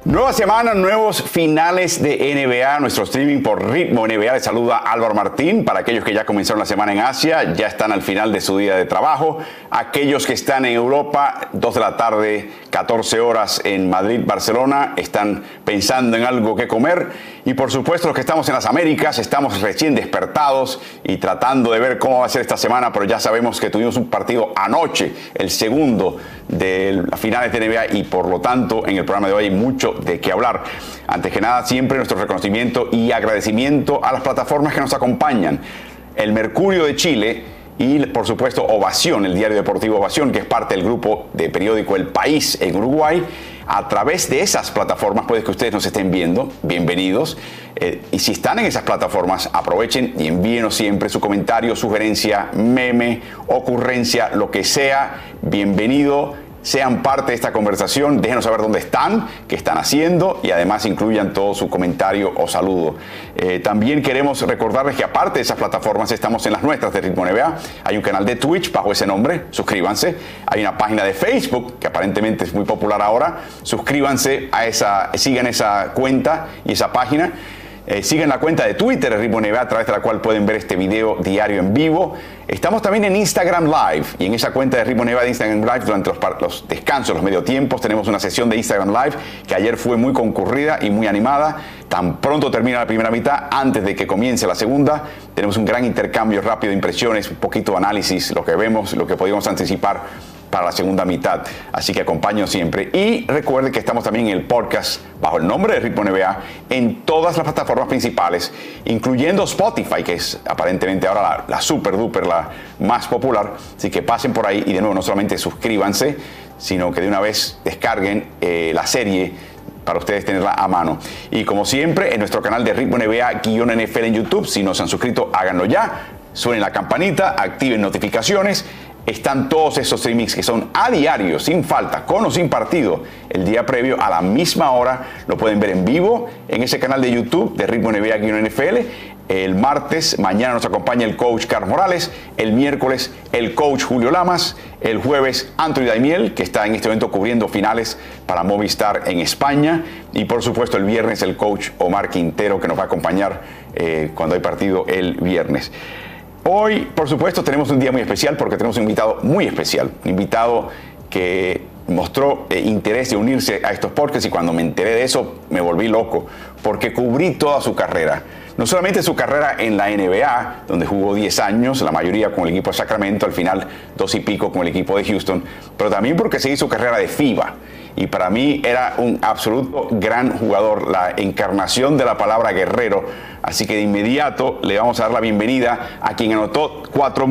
Nueva semana, nuevos finales de NBA, nuestro streaming por Ritmo NBA. Les saluda Álvaro Martín. Para aquellos que ya comenzaron la semana en Asia, ya están al final de su día de trabajo. Aquellos que están en Europa, 2 de la tarde, 14 horas en Madrid, Barcelona, están pensando en algo que comer. Y por supuesto, los que estamos en las Américas, estamos recién despertados y tratando de ver cómo va a ser esta semana, pero ya sabemos que tuvimos un partido anoche, el segundo de las finales de NBA, y por lo tanto, en el programa de hoy hay mucho de qué hablar. Antes que nada, siempre nuestro reconocimiento y agradecimiento a las plataformas que nos acompañan. El Mercurio de Chile y, por supuesto, Ovación, el diario deportivo Ovación, que es parte del grupo de periódico El País en Uruguay. A través de esas plataformas, puede que ustedes nos estén viendo, bienvenidos. Y si están en esas plataformas, aprovechen y envíenos siempre su comentario, sugerencia, meme, ocurrencia, lo que sea. Bienvenido. Sean parte de esta conversación, déjenos saber dónde están, qué están haciendo y además incluyan todo su comentario o saludo. También queremos recordarles que aparte de esas plataformas estamos en las nuestras de Ritmo NBA. Hay un canal de Twitch bajo ese nombre, suscríbanse. Hay una página de Facebook que aparentemente es muy popular ahora. Suscríbanse a esa, sigan esa cuenta y esa página. Sigan la cuenta de Twitter de Ritmo NBA, a través de la cual pueden ver este video diario en vivo. Estamos también en Instagram Live, y en esa cuenta de Ritmo NBA de Instagram Live, durante los descansos, los mediotiempos, tenemos una sesión de Instagram Live que ayer fue muy concurrida y muy animada. Tan pronto termina la primera mitad, antes de que comience la segunda, tenemos un gran intercambio rápido de impresiones, un poquito de análisis, lo que vemos, lo que podemos anticipar para la segunda mitad. Así que acompáñenos siempre. Y recuerden que estamos también en el podcast bajo el nombre de Ritmo NBA en todas las plataformas principales, incluyendo Spotify, que es aparentemente ahora la super duper, la más popular. Así que pasen por ahí y de nuevo no solamente suscríbanse, sino que de una vez descarguen la serie para ustedes tenerla a mano. Y como siempre, en nuestro canal de Ritmo NBA-NFL en YouTube, si no se han suscrito, háganlo ya. Suenen la campanita, activen notificaciones. Están todos esos streamings que son a diario, sin falta, con o sin partido, el día previo a la misma hora. Lo pueden ver en vivo en ese canal de YouTube de Ritmo NBA-NFL. El martes, mañana nos acompaña el coach Carlos Morales. El miércoles, el coach Julio Lamas. El jueves, Anthony Daimiel, que está en este momento cubriendo finales para Movistar en España. Y por supuesto, el viernes, el coach Omar Quintero, que nos va a acompañar cuando hay partido el viernes. Hoy, por supuesto, tenemos un día muy especial porque tenemos un invitado muy especial, un invitado que mostró interés de unirse a estos podcasts, y cuando me enteré de eso me volví loco porque cubrí toda su carrera. No solamente su carrera en la NBA, donde jugó 10 años, la mayoría con el equipo de Sacramento, al final 2 y pico con el equipo de Houston, pero también porque seguí su carrera de FIBA. Y para mí era un absoluto gran jugador, la encarnación de la palabra guerrero. Así que de inmediato le vamos a dar la bienvenida a quien anotó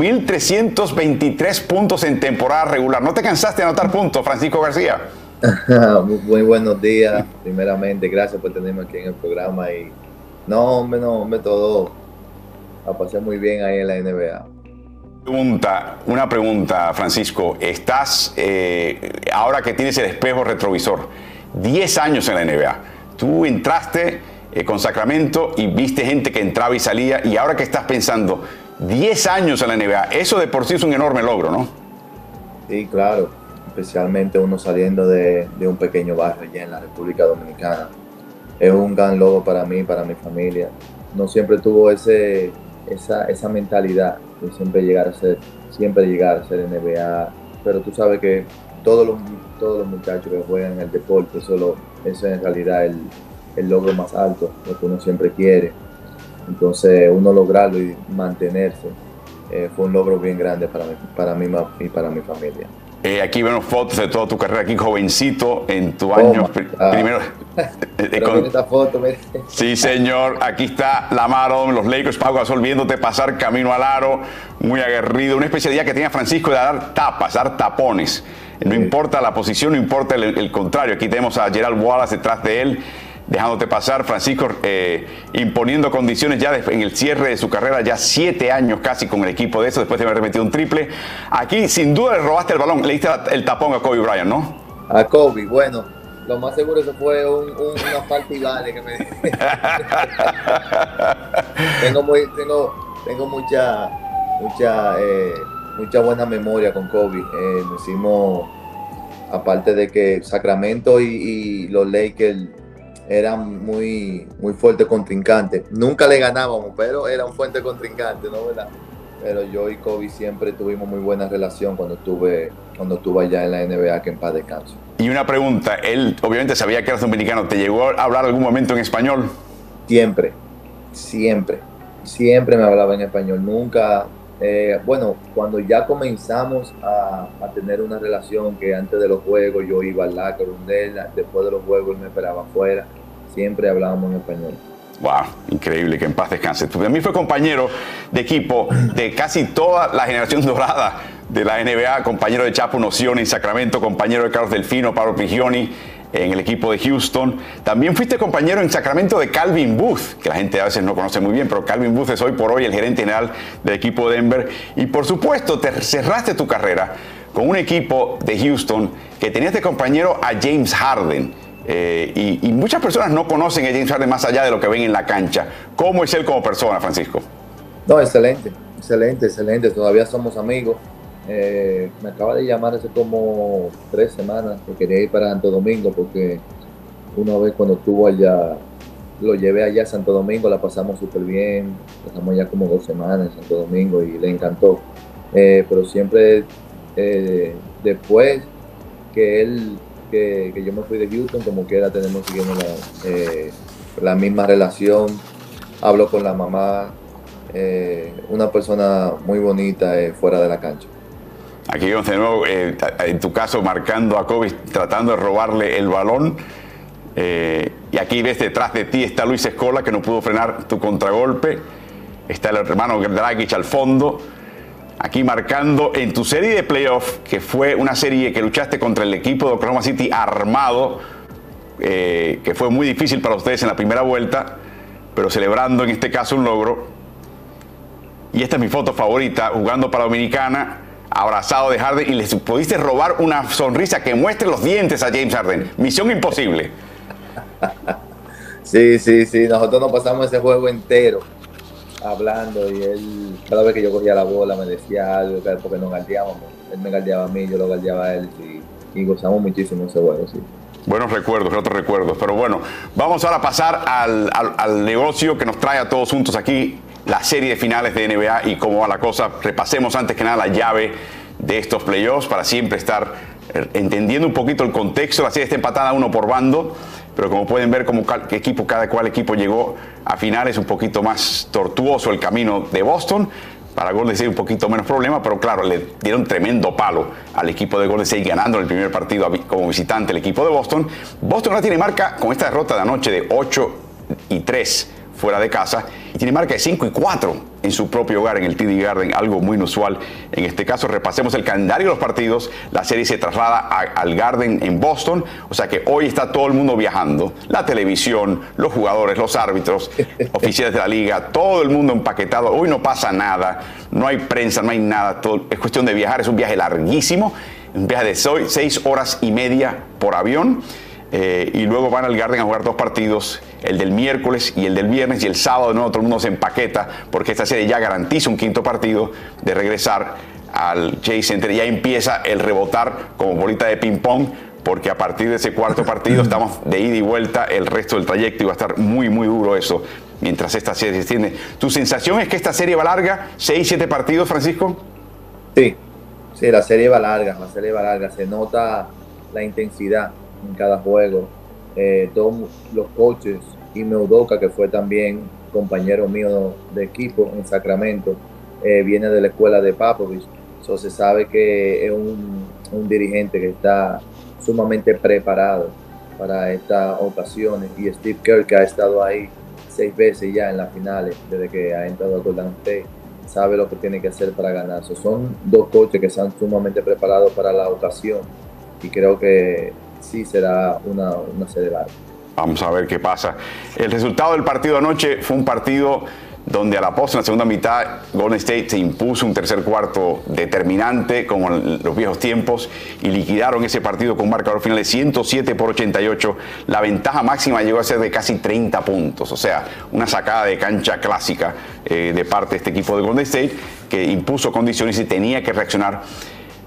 4.323 puntos en temporada regular. ¿No te cansaste de anotar puntos, Francisco García? Muy buenos días, primeramente. Gracias por tenerme aquí en el programa. Y no, hombre, todo. La pasé muy bien ahí en la NBA. Una pregunta, Francisco. Estás, ahora que tienes el espejo retrovisor, 10 años en la NBA. Tú entraste con Sacramento y viste gente que entraba y salía, y ahora que estás pensando, 10 años en la NBA, eso de por sí es un enorme logro, ¿no? Sí, claro. Especialmente uno saliendo de un pequeño barrio allá en la República Dominicana. Es un gran logro para mí, para mi familia. No siempre tuvo esa mentalidad de siempre llegar a ser NBA, pero tú sabes que todos los muchachos que juegan el deporte, eso es en realidad el logro más alto, lo que uno siempre quiere. Entonces uno lograrlo y mantenerse fue un logro bien grande para mí y para mi familia. Aquí vemos fotos de toda tu carrera, aquí jovencito, en tu año primero. Con esta foto, mira. Sí, señor, aquí está Lamar Odom, los Lakers, Pau Gasol viéndote pasar camino al aro, muy aguerrido. Una especialidad que tenía Francisco de dar tapas, dar tapones. No importa la posición, no importa el contrario. Aquí tenemos a Gerald Wallace detrás de él, dejándote pasar. Francisco imponiendo condiciones ya en el cierre de su carrera, ya 7 años casi con el equipo de eso, después de haber metido un triple. Aquí sin duda le robaste el balón, le diste el tapón a Kobe Bryant, ¿no? A Kobe, bueno, lo más seguro eso fue una falta y vale que me tengo mucha buena memoria con Kobe. Nos hicimos, aparte de que Sacramento y los Lakers eran muy fuertes contrincantes. Nunca le ganábamos, pero era un fuerte contrincante, ¿no? ¿Verdad? Pero yo y Kobe siempre tuvimos muy buena relación cuando estuve allá en la NBA, que en paz descanso. Y una pregunta, él obviamente sabía que eras dominicano, ¿te llegó a hablar algún momento en español? Siempre, siempre me hablaba en español. Nunca, bueno, cuando ya comenzamos a tener una relación, que antes de los juegos yo iba al locker room de él, después de los juegos él me esperaba afuera, siempre hablábamos en español. Wow, increíble, que en paz descanse. A mí fue compañero de equipo de casi toda la generación dorada de la NBA, compañero de Chapo Nocioni en Sacramento, compañero de Carlos Delfino, Pablo Prigioni en el equipo de Houston. También fuiste compañero en Sacramento de Calvin Booth, que la gente a veces no conoce muy bien, pero Calvin Booth es hoy por hoy el gerente general del equipo de Denver. Y por supuesto, te cerraste tu carrera con un equipo de Houston que tenías de compañero a James Harden. Y muchas personas no conocen a James Harden más allá de lo que ven en la cancha. ¿Cómo es él como persona, Francisco? No, excelente. Todavía somos amigos. Me acaba de llamar hace como 3 semanas que quería ir para Santo Domingo, porque una vez cuando estuvo allá, lo llevé allá a Santo Domingo, la pasamos súper bien. Pasamos ya como 2 semanas en Santo Domingo y le encantó. Pero siempre después que yo me fui de Houston, como quiera tenemos siguiendo la misma relación. Hablo con la mamá, una persona muy bonita fuera de la cancha. Aquí vemos de nuevo, en tu caso, marcando a Kobe, tratando de robarle el balón. Y aquí ves detrás de ti está Luis Scola, que no pudo frenar tu contragolpe. Está el hermano Dragic al fondo. Aquí marcando en tu serie de playoff, que fue una serie que luchaste contra el equipo de Oklahoma City armado, que fue muy difícil para ustedes en la primera vuelta, pero celebrando en este caso un logro. Y esta es mi foto favorita, jugando para Dominicana, abrazado de Harden, y les pudiste robar una sonrisa que muestre los dientes a James Harden. Misión imposible. Sí, nosotros nos pasamos ese juego entero hablando, y él, cada vez que yo cogía la bola, me decía algo, porque nos galdeábamos. Él me galdeaba a mí, yo lo galdeaba a él, y gozamos muchísimo ese juego, sí. Buenos recuerdos, otros recuerdos. Pero bueno, vamos ahora a pasar al negocio que nos trae a todos juntos aquí, la serie de finales de NBA y cómo va la cosa. Repasemos antes que nada la llave de estos playoffs para siempre estar entendiendo un poquito el contexto. La serie está empatada 1 por bando, pero como pueden ver, cada cual equipo llegó a finales, un poquito más tortuoso el camino de Boston. Para Golden State un poquito menos problema, pero claro, le dieron tremendo palo al equipo de Golden State, ganando en el primer partido como visitante el equipo de Boston. Boston ahora tiene marca con esta derrota de anoche de 8-3 fuera de casa, y tiene marca de 5-4 en su propio hogar, en el TD Garden, algo muy inusual. En este caso, repasemos el calendario de los partidos. La serie se traslada al Garden en Boston, o sea que hoy está todo el mundo viajando. La televisión, los jugadores, los árbitros, oficiales de la liga, todo el mundo empaquetado. Hoy no pasa nada, no hay prensa, no hay nada, todo, es cuestión de viajar. Es un viaje larguísimo, un viaje de 6 horas y media por avión. Y luego van al Garden a jugar 2 partidos, el del miércoles y el del viernes, y el sábado de nuevo todo el mundo se empaqueta, porque esta serie ya garantiza un 5.º partido de regresar al Chase Center. Ya empieza el rebotar como bolita de ping pong, porque a partir de ese 4.º partido estamos de ida y vuelta el resto del trayecto, y va a estar muy muy duro eso mientras esta serie se extiende. ¿Tu sensación es que esta serie va larga? ¿6-7 partidos, Francisco? Sí, la serie va larga, se nota la intensidad en cada juego. Todos los coaches, y Udoka, que fue también compañero mío de equipo en Sacramento, viene de la escuela de Popovich, se sabe que es un dirigente que está sumamente preparado para estas ocasiones, y Steve Kerr, que ha estado ahí 6 veces ya en las finales desde que ha entrado a Golden State, sabe lo que tiene que hacer para ganar. Son 2 coaches que están sumamente preparados para la ocasión, y creo que sí será una serie larga. Vamos a ver qué pasa. El resultado del partido de anoche fue un partido donde a la postre, en la segunda mitad, Golden State se impuso un tercer cuarto determinante, como en los viejos tiempos, y liquidaron ese partido con un marcador final de 107-88. La ventaja máxima llegó a ser de casi 30 puntos, o sea, una sacada de cancha clásica de parte de este equipo de Golden State, que impuso condiciones y tenía que reaccionar.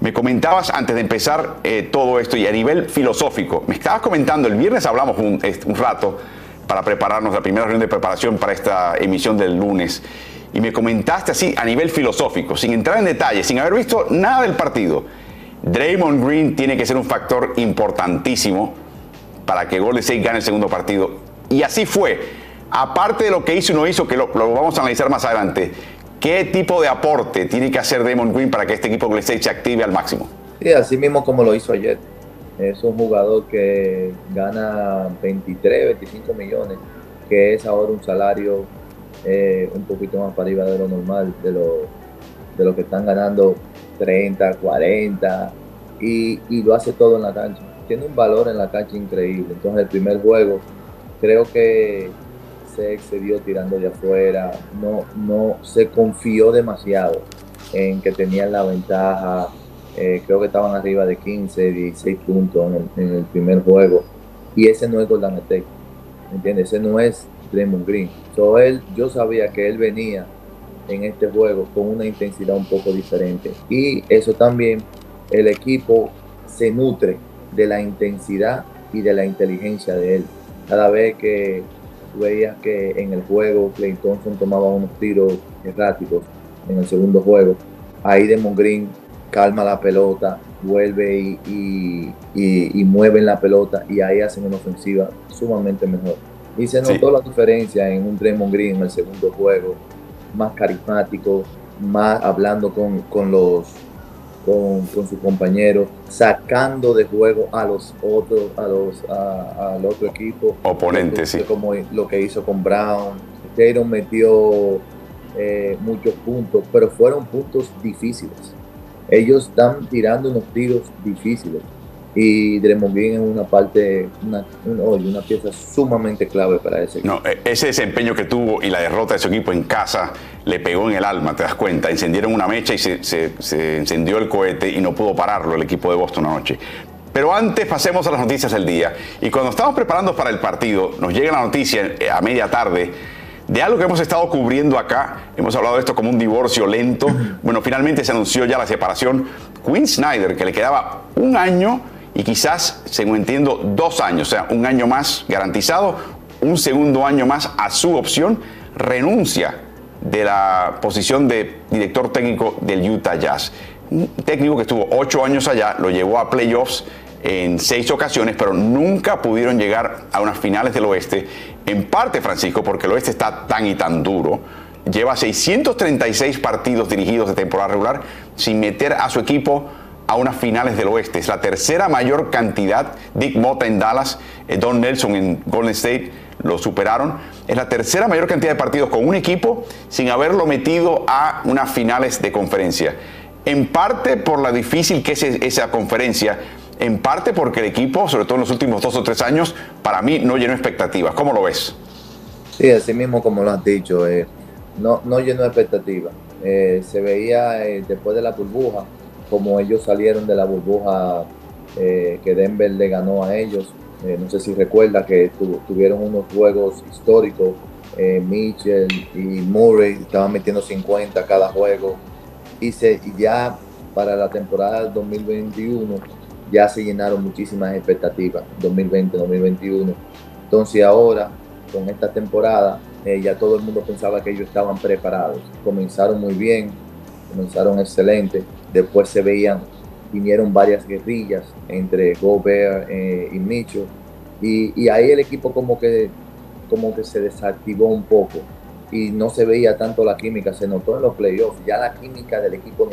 Me comentabas antes de empezar todo esto y a nivel filosófico, me estabas comentando, el viernes hablamos un rato para prepararnos, la primera reunión de preparación para esta emisión del lunes, y me comentaste así a nivel filosófico, sin entrar en detalle, sin haber visto nada del partido. Draymond Green tiene que ser un factor importantísimo para que Golden State gane el segundo partido. Y así fue. Aparte de lo que hizo y no hizo, que lo vamos a analizar más adelante, ¿qué tipo de aporte tiene que hacer Draymond Green para que este equipo Golden State se active al máximo? Sí, así mismo como lo hizo ayer. Es un jugador que gana 23, 25 millones, que es ahora un salario un poquito más para arriba de lo normal, de lo que están ganando 30, 40, y lo hace todo en la cancha. Tiene un valor en la cancha increíble. Entonces el primer juego creo que se excedió tirando de afuera, no se confió demasiado en que tenían la ventaja. Creo que estaban arriba de 15, 16 puntos en el primer juego, y ese no es Golden State, ¿me entiendes? Ese no es Draymond Green. Yo sabía que él venía en este juego con una intensidad un poco diferente, y eso también, el equipo se nutre de la intensidad y de la inteligencia de él. Cada vez que veías que en el juego Klay Thompson tomaba unos tiros erráticos en el segundo juego, ahí Draymond Green calma la pelota, vuelve y mueven la pelota, y ahí hacen una ofensiva sumamente mejor. Y se notó la diferencia en un Draymond Green en el segundo juego, más carismático, más hablando con sus compañeros, sacando de juego al otro equipo. Oponente, sí. Como lo que hizo con Brown. Tatum metió muchos puntos, pero fueron puntos difíciles. Ellos están tirando unos tiros difíciles, y Draymond Green es una pieza sumamente clave para ese equipo. No, ese desempeño que tuvo y la derrota de su equipo en casa le pegó en el alma, te das cuenta. Encendieron una mecha y se encendió el cohete y no pudo pararlo el equipo de Boston anoche. Pero antes pasemos a las noticias del día. Y cuando estamos preparando para el partido, nos llega la noticia a media tarde de algo que hemos estado cubriendo acá. Hemos hablado de esto como un divorcio lento. Bueno, finalmente se anunció ya la separación. Quinn Snyder, que le quedaba un año y quizás, según entiendo, 2 años, o sea, un año más garantizado, un segundo año más a su opción, renuncia de la posición de director técnico del Utah Jazz. Un técnico que estuvo 8 años allá, lo llevó a playoffs en 6 ocasiones, pero nunca pudieron llegar a unas finales del oeste. En parte, Francisco, porque el oeste está tan y tan duro. Lleva 636 partidos dirigidos de temporada regular sin meter a su equipo a unas finales del oeste. Es la tercera mayor cantidad. Dick Motta en Dallas, Don Nelson en Golden State lo superaron. Es la tercera mayor cantidad de partidos con un equipo sin haberlo metido a unas finales de conferencia. En parte por la difícil que es esa conferencia, en parte porque el equipo, sobre todo en los últimos 2 o 3 años, para mí no llenó expectativas. ¿Cómo lo ves? Sí, así mismo como lo has dicho, no llenó expectativas. Se veía después de la burbuja, como ellos salieron de la burbuja que Denver le ganó a ellos. No sé si recuerda que tuvieron unos juegos históricos. Mitchell y Murray estaban metiendo 50 cada juego. Y ya para la temporada 2021 ya se llenaron muchísimas expectativas, 2020-2021. Entonces ahora, con esta temporada, ya todo el mundo pensaba que ellos estaban preparados. Comenzaron muy bien, comenzaron excelente. Después vinieron varias guerrillas entre Gobert y Mitchell. Y ahí el equipo como que se desactivó un poco. Y no se veía tanto la química, se notó en los playoffs. Ya la química del equipo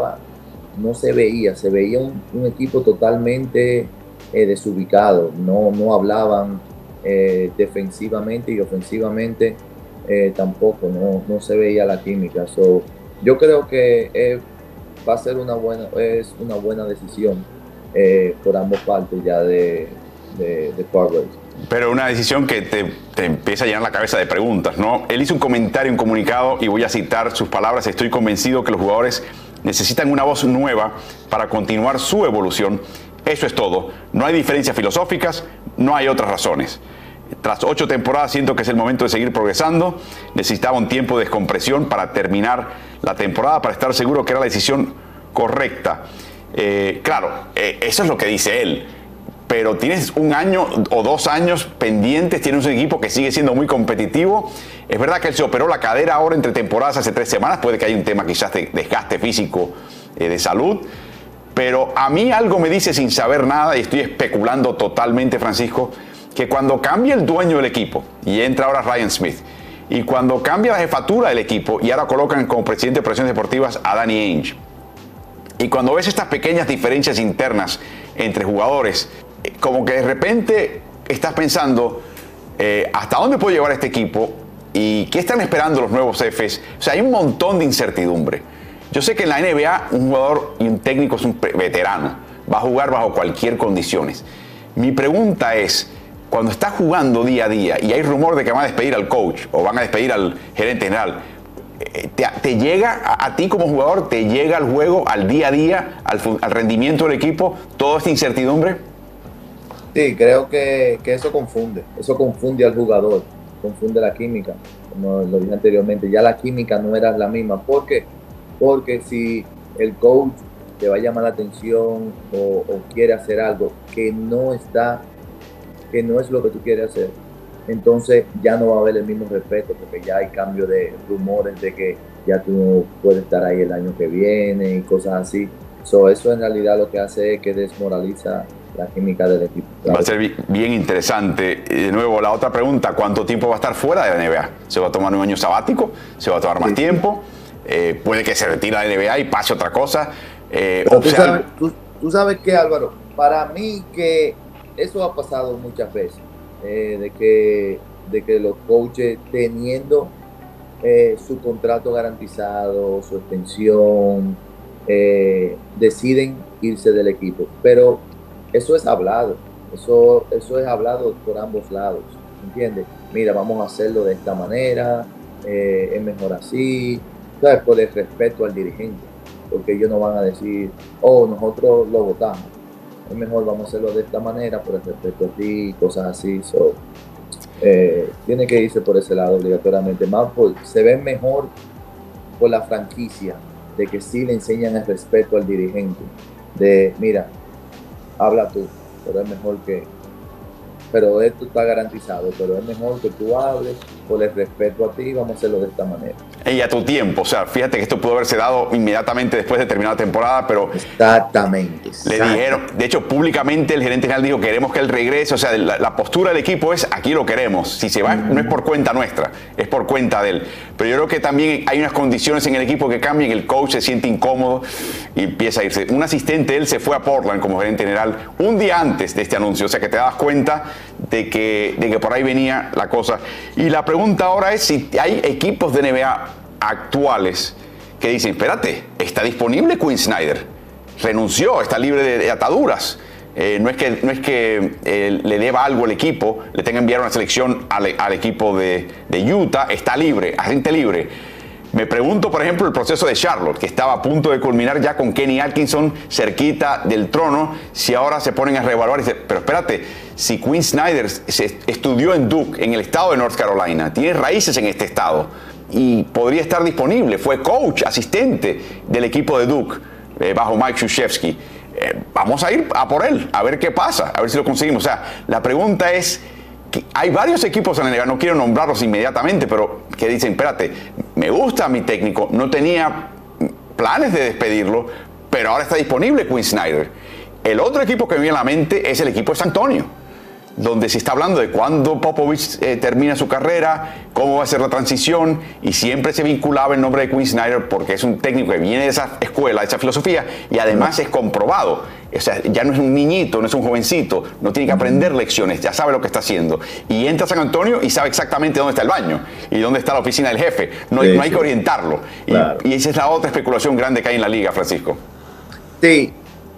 no se veía un equipo totalmente desubicado. No hablaban defensivamente, y ofensivamente tampoco, no se veía la química. Yo creo que va a ser una buena decisión por ambas partes ya de Farwell. Pero una decisión que te empieza a llenar la cabeza de preguntas, ¿no? Él hizo un comentario, un comunicado, y voy a citar sus palabras: estoy convencido que los jugadores necesitan una voz nueva para continuar su evolución. Eso es todo. No hay diferencias filosóficas, no hay otras razones. Tras 8 temporadas siento que es el momento de seguir progresando. Necesitaba un tiempo de descompresión para terminar la temporada, para estar seguro que era la decisión correcta. Claro, eso es lo que dice él. Pero tienes un año o 2 años pendientes, tienes un equipo que sigue siendo muy competitivo. Es verdad que él se operó la cadera ahora entre temporadas hace 3 semanas, puede que haya un tema quizás de desgaste físico, de salud, pero a mí algo me dice sin saber nada, y estoy especulando totalmente, Francisco, que cuando cambia el dueño del equipo, y entra ahora Ryan Smith, y cuando cambia la jefatura del equipo, y ahora colocan como presidente de operaciones deportivas a Danny Ainge, y cuando ves estas pequeñas diferencias internas entre jugadores, como que de repente estás pensando, ¿hasta dónde puede llevar este equipo? ¿Y qué están esperando los nuevos jefes? O sea, hay un montón de incertidumbre. Yo sé que en la NBA un jugador y un técnico es un veterano, va a jugar bajo cualquier condiciones. Mi pregunta es, cuando estás jugando día a día y hay rumor de que van a despedir al coach o van a despedir al gerente general, ¿te llega a ti como jugador, te llega al juego, al día a día, al rendimiento del equipo, toda esta incertidumbre? Sí, creo que eso confunde al jugador, confunde la química, como lo dije anteriormente, ya la química no era la misma. ¿Por qué? Porque si el coach te va a llamar la atención o quiere hacer algo que no es lo que tú quieres hacer, entonces ya no va a haber el mismo respeto, porque ya hay cambio de rumores de que ya tú no puedes estar ahí el año que viene y cosas así. Eso en realidad lo que hace es que desmoraliza la química del equipo. Claro. Va a ser bien interesante. De nuevo, la otra pregunta, ¿cuánto tiempo va a estar fuera de la NBA? ¿Se va a tomar un año sabático? ¿Se va a tomar más tiempo? Puede que se retire de la NBA y pase otra cosa. Tú sabes que, Álvaro, para mí que eso ha pasado muchas veces, de que los coaches teniendo su contrato garantizado, su extensión, deciden irse del equipo, pero eso es hablado, eso es hablado por ambos lados, ¿entiendes? Mira, vamos a hacerlo de esta manera, es mejor así, ¿sabes? Por el respeto al dirigente, porque ellos no van a decir, oh, nosotros lo votamos, es mejor, vamos a hacerlo de esta manera, por el respeto a ti, cosas así. Tiene que irse por ese lado obligatoriamente, se ve mejor por la franquicia, de que sí le enseñan el respeto al dirigente, de mira, habla tú, pero esto está garantizado, pero es mejor que tú hables por el respeto a ti, vamos a hacerlo de esta manera. Y a tu tiempo, o sea, fíjate que esto pudo haberse dado inmediatamente después de terminar la temporada, pero Exactamente. Le dijeron, de hecho, públicamente el gerente general dijo, queremos que él regrese, o sea, la postura del equipo es, aquí lo queremos, si se va no es por cuenta nuestra, es por cuenta de él, pero yo creo que también hay unas condiciones en el equipo que cambian, el coach se siente incómodo y empieza a irse. Un asistente de él se fue a Portland como gerente general un día antes de este anuncio, o sea que te das cuenta de que por ahí venía la cosa. Y la pregunta ahora es si hay equipos de NBA actuales que dicen, espérate, está disponible Quinn Snyder, renunció, está libre de ataduras. No es que le deba algo al equipo, le tenga que enviar una selección al equipo de Utah, está libre, agente libre. Me pregunto, por ejemplo, el proceso de Charlotte, que estaba a punto de culminar ya con Kenny Atkinson cerquita del trono, si ahora se ponen a reevaluar y dicen, pero espérate, si Quinn Snyder estudió en Duke, en el estado de North Carolina, tiene raíces en este estado y podría estar disponible, fue coach, asistente del equipo de Duke, bajo Mike Krzyzewski. Vamos a ir a por él, a ver qué pasa, a ver si lo conseguimos. O sea, la pregunta es, que hay varios equipos en la liga, no quiero nombrarlos inmediatamente, pero que dicen, espérate, me gusta mi técnico, no tenía planes de despedirlo, pero ahora está disponible Quinn Snyder. El otro equipo que me viene a la mente es el equipo de San Antonio, donde se está hablando de cuándo Popovich termina su carrera, cómo va a ser la transición, y siempre se vinculaba el nombre de Quinn Snyder porque es un técnico que viene de esa escuela, de esa filosofía, y además es comprobado. O sea, ya no es un niñito, no es un jovencito, no tiene que aprender lecciones, ya sabe lo que está haciendo. Y entra a San Antonio y sabe exactamente dónde está el baño y dónde está la oficina del jefe. No hay que orientarlo. Claro. Y esa es la otra especulación grande que hay en la liga, Francisco. Sí,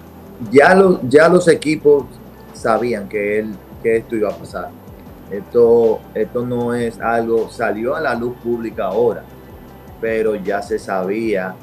ya los equipos sabían que esto iba a pasar. Esto no es algo, salió a la luz pública ahora, pero ya se sabía.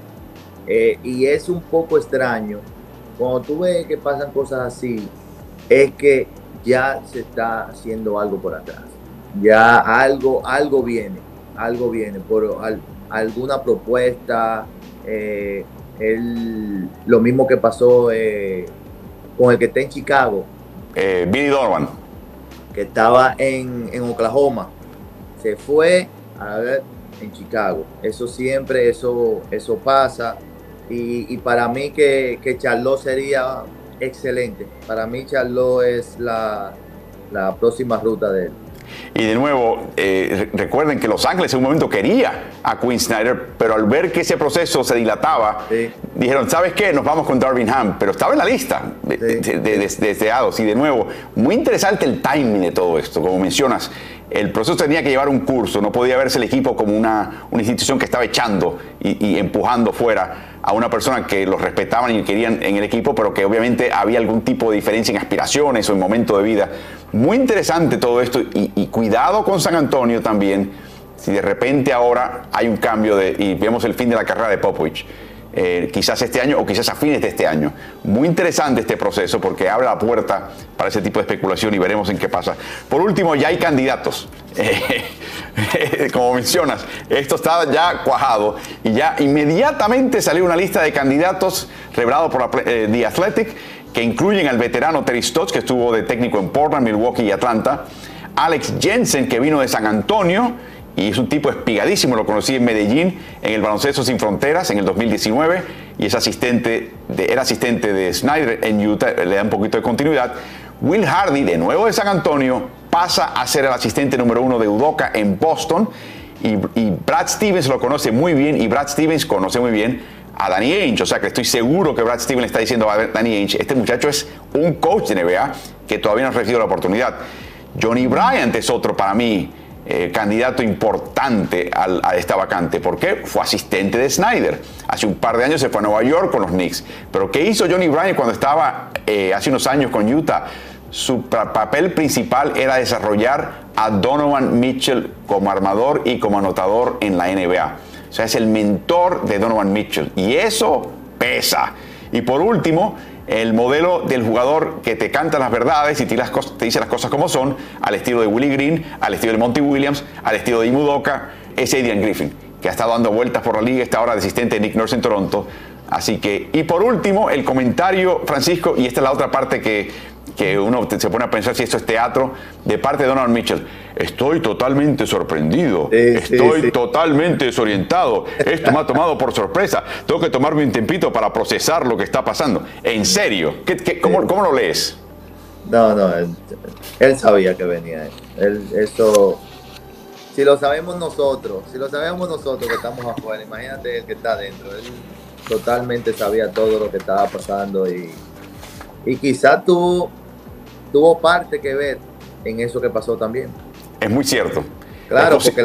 Y es un poco extraño. Cuando tú ves que pasan cosas así, es que ya se está haciendo algo por atrás. Ya algo viene por alguna propuesta. Lo mismo que pasó con el que está en Chicago. Billy Donovan. Que estaba en Oklahoma. Se fue a ver en Chicago. Eso siempre, eso pasa. Y para mí que Charlotte sería excelente. Para mí Charlotte es la próxima ruta de él. Y de nuevo, recuerden que Los Ángeles en un momento quería a Quinn Snyder, pero al ver que ese proceso se dilataba, sí, dijeron, ¿sabes qué? Nos vamos con Darvin Ham, pero estaba en la lista de deseados. Y de nuevo, muy interesante el timing de todo esto. Como mencionas, el proceso tenía que llevar un curso, no podía verse el equipo como una institución que estaba echando y empujando fuera a una persona que los respetaban y querían en el equipo, pero que obviamente había algún tipo de diferencia en aspiraciones o en momento de vida. Muy interesante todo esto y cuidado con San Antonio también, si de repente ahora hay un cambio y vemos el fin de la carrera de Popovich. Quizás este año o quizás a fines de este año. Muy interesante este proceso porque abre la puerta para ese tipo de especulación y veremos en qué pasa. Por último, ya hay candidatos. Como mencionas, esto está ya cuajado y ya inmediatamente salió una lista de candidatos revelado por The Athletic que incluyen al veterano Terry Stotts, que estuvo de técnico en Portland, Milwaukee y Atlanta, Alex Jensen, que vino de San Antonio y es un tipo espigadísimo, lo conocí en Medellín, en el Baloncesto Sin Fronteras en el 2019 y era asistente de Snyder en Utah, le da un poquito de continuidad. Will Hardy, de nuevo de San Antonio, pasa a ser el asistente número 1 de Udoka en Boston y Brad Stevens lo conoce muy bien y Brad Stevens conoce muy bien a Danny Ainge, o sea que estoy seguro que Brad Stevens le está diciendo a Danny Ainge, este muchacho es un coach de NBA que todavía no ha recibido la oportunidad. Johnny Bryant es otro para mí candidato importante a esta vacante. ¿Por qué? Fue asistente de Snyder. Hace un par de años se fue a Nueva York con los Knicks. Pero ¿qué hizo Johnny Bryant cuando estaba hace unos años con Utah? Su papel principal era desarrollar a Donovan Mitchell como armador y como anotador en la NBA. O sea, es el mentor de Donovan Mitchell. Y eso pesa. Y por último, el modelo del jugador que te canta las verdades y te dice las cosas como son, al estilo de Willie Green, al estilo de Monty Williams, al estilo de Ime Udoka, es Adrian Griffin, que ha estado dando vueltas por la liga, está ahora de asistente de Nick Nurse en Toronto. Así que, y por último, el comentario, Francisco, y esta es la otra parte que uno se pone a pensar si esto es teatro, de parte de Donovan Mitchell. Estoy totalmente sorprendido, estoy totalmente desorientado, esto me ha tomado por sorpresa, tengo que tomarme un tiempito para procesar lo que está pasando. En serio, ¿cómo lo lees? No, él sabía que venía. Eso, si lo sabemos nosotros que estamos afuera, imagínate el que está adentro. Él totalmente sabía todo lo que estaba pasando y quizás tuvo parte que ver en eso que pasó también. Es muy cierto. Claro, porque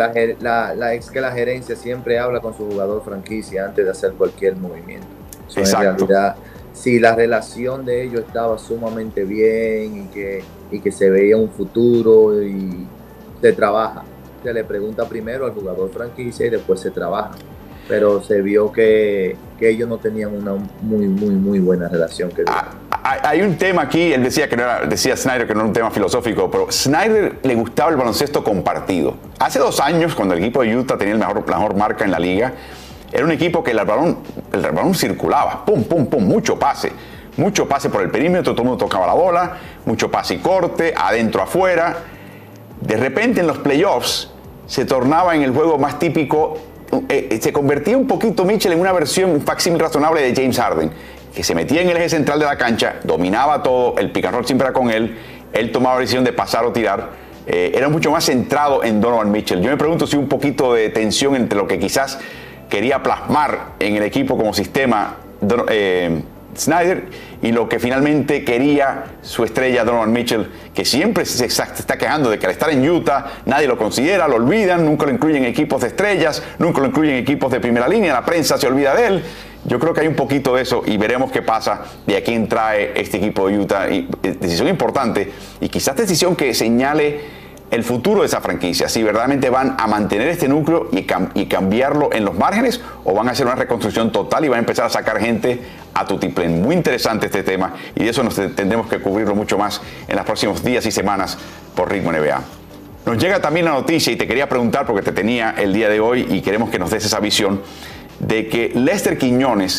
la gerencia siempre habla con su jugador franquicia antes de hacer cualquier movimiento. Exacto. En realidad, si la relación de ellos estaba sumamente bien y que se veía un futuro y se trabaja, se le pregunta primero al jugador franquicia y después se trabaja. Pero se vio que ellos no tenían una muy buena relación. Hay un tema aquí, él decía decía Snyder que no era un tema filosófico, pero Snyder le gustaba el baloncesto compartido. Hace 2 años, cuando el equipo de Utah tenía la mejor marca en la liga, era un equipo que el balón circulaba, pum, mucho pase por el perímetro, todo el mundo tocaba la bola, mucho pase y corte, adentro, afuera. De repente en los playoffs se tornaba en el juego más típico. Se convertía un poquito Mitchell en una versión, un facsímil razonable de James Harden, que se metía en el eje central de la cancha, dominaba todo, el pick and roll siempre era con él tomaba la decisión de pasar o tirar, era mucho más centrado en Donovan Mitchell. Yo me pregunto si un poquito de tensión entre lo que quizás quería plasmar en el equipo como sistema Snyder y lo que finalmente quería su estrella Donovan Mitchell, que siempre se está quejando de que al estar en Utah nadie lo considera, lo olvidan, nunca lo incluyen en equipos de estrellas, nunca lo incluyen en equipos de primera línea, la prensa se olvida de él. Yo creo que hay un poquito de eso y veremos qué pasa de a quién trae este equipo de Utah. Y, decisión importante y quizás decisión que señale el futuro de esa franquicia, si verdaderamente van a mantener este núcleo y cambiarlo en los márgenes o van a hacer una reconstrucción total y van a empezar a sacar gente a tutiplén. Muy interesante este tema y de eso tendremos que cubrirlo mucho más en los próximos días y semanas por Ritmo NBA. Nos llega también la noticia y te quería preguntar porque te tenía el día de hoy y queremos que nos des esa visión de que Lester Quiñones,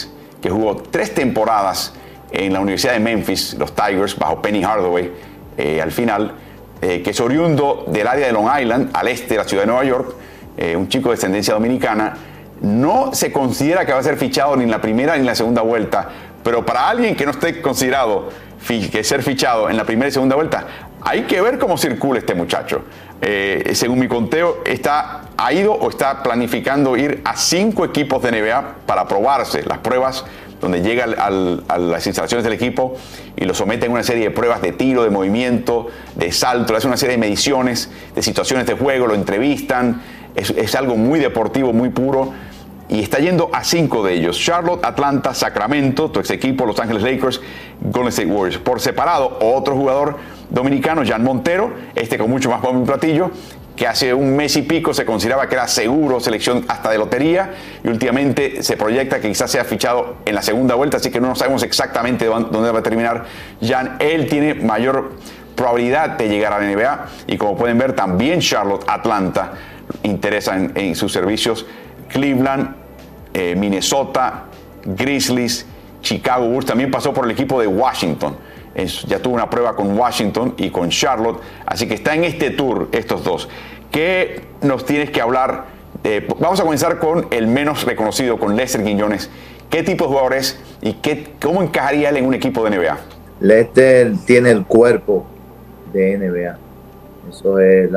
que jugó 3 temporadas en la Universidad de Memphis, los Tigers, bajo Penny Hardaway, al final, que es oriundo del área de Long Island, al este de la ciudad de Nueva York, un chico de descendencia dominicana. No se considera que va a ser fichado ni en la primera ni en la segunda vuelta, pero para alguien que no esté considerado que ser fichado en la primera y segunda vuelta, hay que ver cómo circula este muchacho. Según mi conteo, ha ido o está planificando ir a 5 equipos de NBA para probarse las pruebas, donde llega a las instalaciones del equipo y lo someten a una serie de pruebas de tiro, de movimiento, de salto, le hacen una serie de mediciones, de situaciones de juego, lo entrevistan. Es algo muy deportivo, muy puro, y está yendo a 5 de ellos: Charlotte, Atlanta, Sacramento, tu ex equipo, Los Ángeles Lakers, Golden State Warriors. Por separado, otro jugador dominicano, Jan Montero, con mucho más bombo y platillo, que hace un mes y pico se consideraba que era seguro, selección hasta de lotería, y últimamente se proyecta que quizás sea fichado en la segunda vuelta, así que no sabemos exactamente dónde va a terminar Jan. Él tiene mayor probabilidad de llegar a la NBA, y como pueden ver, también Charlotte, Atlanta interesan en sus servicios. Cleveland, Minnesota, Grizzlies, Chicago Bulls, también pasó por el equipo de Washington. Ya tuvo una prueba con Washington y con Charlotte, así que está en este tour estos dos. ¿Qué nos tienes que hablar? Vamos a comenzar con el menos reconocido, con Lester Quiñones. ¿Qué tipo de jugador es y cómo encajaría él en un equipo de NBA? Lester tiene el cuerpo de NBA. Eso es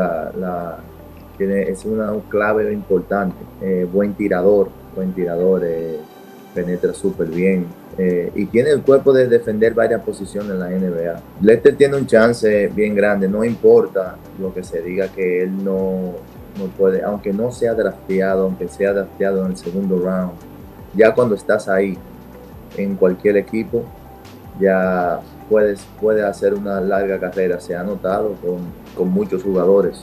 es una clave importante. Buen tirador, penetra súper bien. Y tiene el cuerpo de defender varias posiciones en la NBA. Lester tiene un chance bien grande, no importa lo que se diga que él no puede, aunque sea drafteado en el segundo round. Ya cuando estás ahí, en cualquier equipo, ya puedes hacer una larga carrera. Se ha notado con muchos jugadores.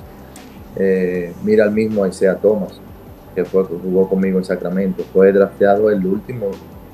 Mira al mismo Isaiah Thomas, que jugó conmigo en Sacramento. Fue drafteado el último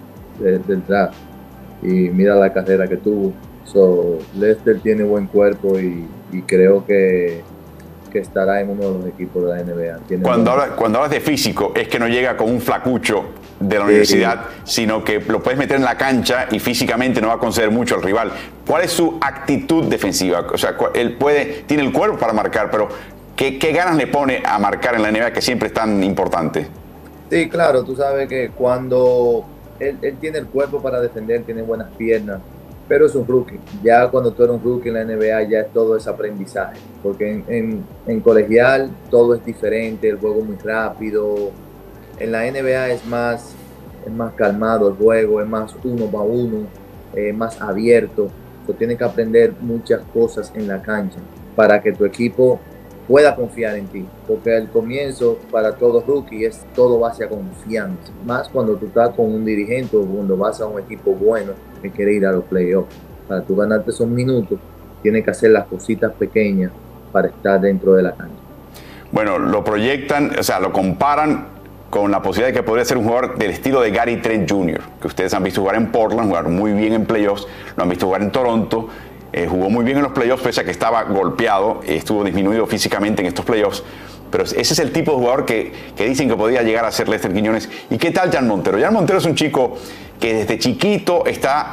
del draft, y mira la carrera que tuvo. Lester tiene buen cuerpo y creo que estará en uno de los equipos de la NBA. Cuando hablas de físico, es que no llega con un flacucho de la universidad, sino que lo puedes meter en la cancha y físicamente no va a conceder mucho al rival. ¿Cuál es su actitud defensiva? O sea, él tiene el cuerpo para marcar, pero ¿qué ganas le pone a marcar en la NBA, que siempre es tan importante? Sí, claro, tú sabes que cuando él tiene el cuerpo para defender, tiene buenas piernas, pero es un rookie. Ya cuando tú eres un rookie en la NBA, ya es todo ese aprendizaje, porque en colegial todo es diferente, el juego es muy rápido. En la NBA es más calmado el juego, es más 1-1, más abierto. Tú tienes que aprender muchas cosas en la cancha para que tu equipo pueda confiar en ti, porque al comienzo para todo rookie es todo base a confianza, más cuando tú estás con un dirigente o cuando vas a un equipo bueno que quiere ir a los playoffs. Para tú ganarte esos minutos, tienes que hacer las cositas pequeñas para estar dentro de la cancha. Bueno, lo proyectan, o sea, lo comparan con la posibilidad de que podría ser un jugador del estilo de Gary Trent Jr., que ustedes han visto jugar en Portland, jugar muy bien en playoffs, lo han visto jugar en Toronto. Jugó muy bien en los playoffs, pese a que estaba golpeado, estuvo disminuido físicamente en estos playoffs, pero ese es el tipo de jugador que dicen que podría llegar a ser Lester Quiñones. ¿Y qué tal Jan Montero? Jan Montero es un chico que desde chiquito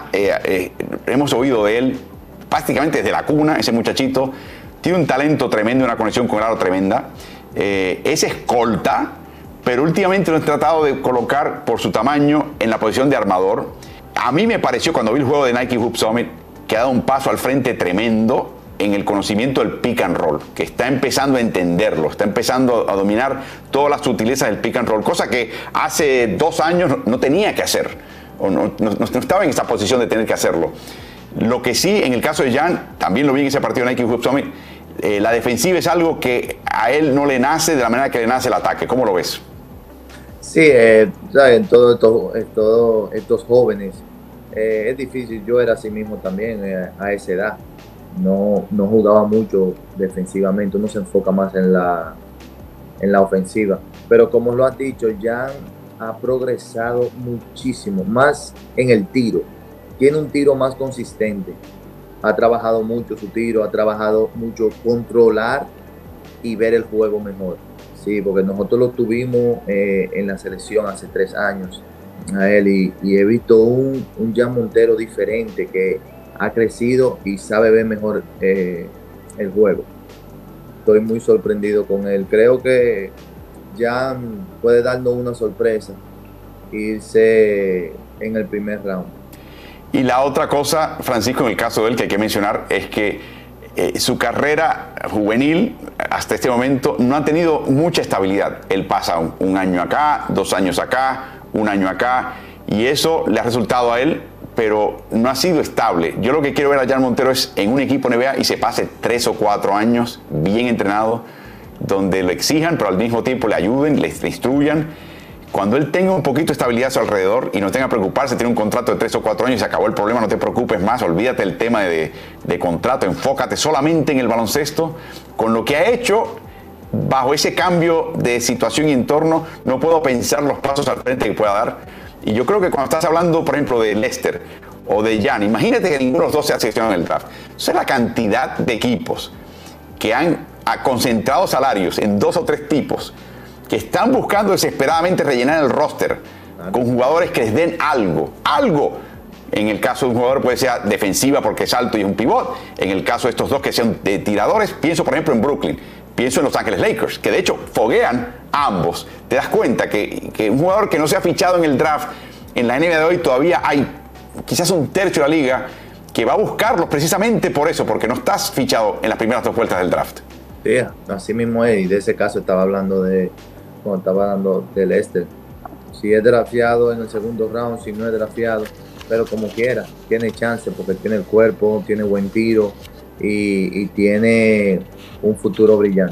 hemos oído de él prácticamente desde la cuna. Ese muchachito tiene un talento tremendo, una conexión con el aro tremenda, es escolta, pero últimamente lo han tratado de colocar por su tamaño en la posición de armador. A mí me pareció, cuando vi el juego de Nike Hoop Summit, que ha dado un paso al frente tremendo en el conocimiento del pick and roll, que está empezando a entenderlo, está empezando a dominar todas las sutilezas del pick and roll, cosa que hace 2 años no tenía que hacer, o no estaba en esa posición de tener que hacerlo. Lo que sí, en el caso de Jan, también lo vi en ese partido de Nike Hoop Summit, la defensiva es algo que a él no le nace de la manera que le nace el ataque. ¿Cómo lo ves? Sí, en todos estos jóvenes, es difícil. Yo era así mismo también a esa edad. No jugaba mucho defensivamente, uno se enfoca más en la ofensiva. Pero como lo has dicho, Jan ha progresado muchísimo, más en el tiro. Tiene un tiro más consistente. Ha trabajado mucho su tiro, ha trabajado mucho controlar y ver el juego mejor. Sí, porque nosotros lo tuvimos en la selección hace 3 años. a él y he visto un Jan Montero diferente que ha crecido y sabe ver mejor el juego. Estoy muy sorprendido con él. Creo que Jan puede darnos una sorpresa, irse en el primer round. Y la otra cosa, Francisco, en el caso de él que hay que mencionar es que su carrera juvenil hasta este momento no ha tenido mucha estabilidad. Él pasa un año acá, 2 años acá, 1 año acá, y eso le ha resultado a él, pero no ha sido estable. Yo lo que quiero ver a Jan Montero es en un equipo NBA y se pase 3 o 4 años bien entrenado, donde lo exijan, pero al mismo tiempo le ayuden, le instruyan. Cuando él tenga un poquito de estabilidad a su alrededor y no tenga que preocuparse, tiene un contrato de 3 o 4 años y se acabó el problema, no te preocupes más, olvídate del tema de contrato, enfócate solamente en el baloncesto. Con lo que ha hecho, bajo ese cambio de situación y entorno, no puedo pensar los pasos al frente que pueda dar. Y yo creo que cuando estás hablando, por ejemplo, de Lester o de Jan, imagínate que ninguno de los dos se ha seleccionado en el draft. Esa es la cantidad de equipos que han concentrado salarios en 2 o 3 tipos, que están buscando desesperadamente rellenar el roster con jugadores que les den algo. En el caso de un jugador puede ser defensiva porque es alto y es un pivot. En el caso de estos dos que sean de tiradores, pienso por ejemplo en Brooklyn, pienso en Los Ángeles Lakers, que de hecho foguean a ambos. Te das cuenta que un jugador que no se ha fichado en el draft, en la NBA de hoy todavía hay quizás un tercio de la liga que va a buscarlos precisamente por eso, porque no estás fichado en las primeras 2 vueltas del draft. Sí, así mismo es, y de ese caso estaba hablando cuando estaba hablando de Lester. Si es drafteado en el segundo round, si no es drafteado, pero como quiera, tiene chance porque tiene el cuerpo, tiene buen tiro y tiene un futuro brillante.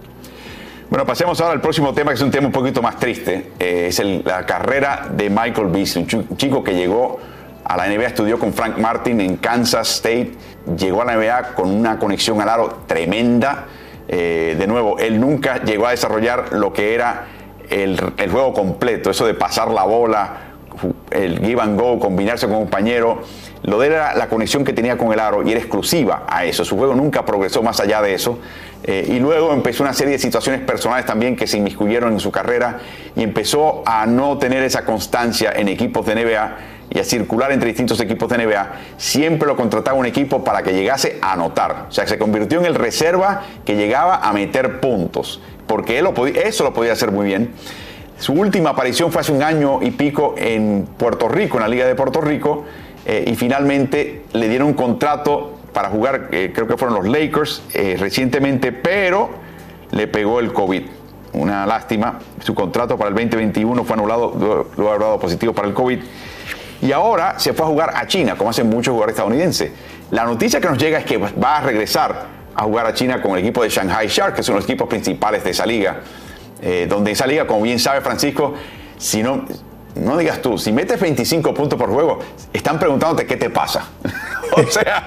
Bueno, pasemos ahora al próximo tema, que es un tema un poquito más triste. Es la carrera de Michael Beasley, un chico que llegó a la NBA, estudió con Frank Martin en Kansas State, llegó a la NBA con una conexión al aro tremenda. De nuevo, él nunca llegó a desarrollar lo que era el juego completo, eso de pasar la bola, el give and go, combinarse con un compañero. Lo de él era la conexión que tenía con el aro y era exclusiva a eso. Su juego nunca progresó más allá de eso. Y luego empezó una serie de situaciones personales también que se inmiscuyeron en su carrera y empezó a no tener esa constancia en equipos de NBA y a circular entre distintos equipos de NBA. Siempre lo contrataba un equipo para que llegase a anotar. O sea, se convirtió en el reserva que llegaba a meter puntos, porque eso lo podía hacer muy bien. Su última aparición fue hace 1 año y pico en Puerto Rico, en la Liga de Puerto Rico, y finalmente le dieron un contrato para jugar, creo que fueron los Lakers recientemente, pero le pegó el COVID. Una lástima, su contrato para el 2021 fue anulado, lo ha dado positivo para el COVID. Y ahora se fue a jugar a China, como hacen muchos jugadores estadounidenses. La noticia que nos llega es que va a regresar a jugar a China con el equipo de Shanghai Sharks, que son los equipos principales de esa liga. Donde esa liga, como bien sabe Francisco, si no digas tú, si metes 25 puntos por juego, están preguntándote qué te pasa. o sea,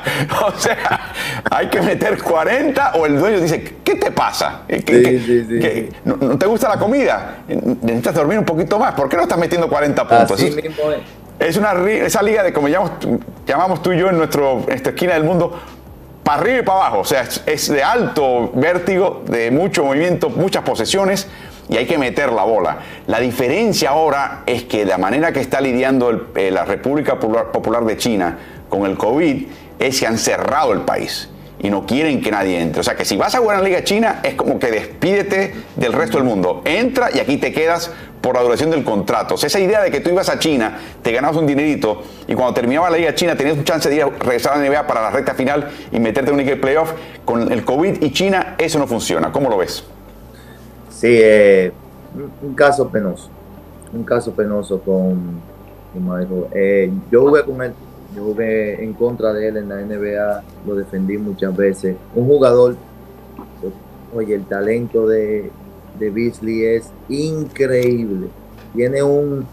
hay que meter 40 o el dueño dice, ¿qué te pasa? Sí. ¿No te gusta la comida? ¿Necesitas dormir un poquito más? ¿Por qué no estás metiendo 40 puntos? Así mismo es. Es esa liga de, como llamamos tú y yo en nuestra esquina del mundo, para arriba y para abajo. O sea, es de alto vértigo, de mucho movimiento, muchas posesiones, y hay que meter la bola. La diferencia ahora es que la manera que está lidiando la República Popular de China con el COVID es que han cerrado el país y no quieren que nadie entre. O sea, que si vas a jugar en la Liga China es como que despídete del resto del mundo. Entra y aquí te quedas por la duración del contrato. O sea, esa idea de que tú ibas a China, te ganabas un dinerito y cuando terminaba la Liga China tenías un chance de ir a regresar a la NBA para la recta final y meterte en un Liga Playoff, con el COVID y China eso no funciona. ¿Cómo lo ves? Sí, un caso penoso. Un caso penoso con Michael. Yo jugué con él. Yo jugué en contra de él en la NBA, lo defendí muchas veces. Un jugador, oye, el talento de Beasley es increíble. Tiene un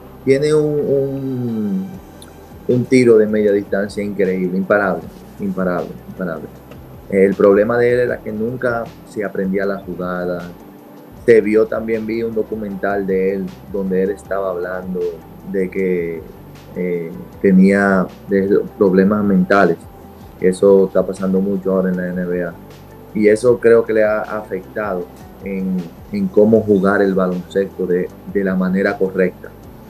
tiro de media distancia increíble, imparable. El problema de él era que nunca se aprendía la jugada. Vi un documental de él donde él estaba hablando de que tenía problemas mentales. Eso está pasando mucho ahora en la NBA. Y eso creo que le ha afectado en cómo jugar el baloncesto de la manera correcta.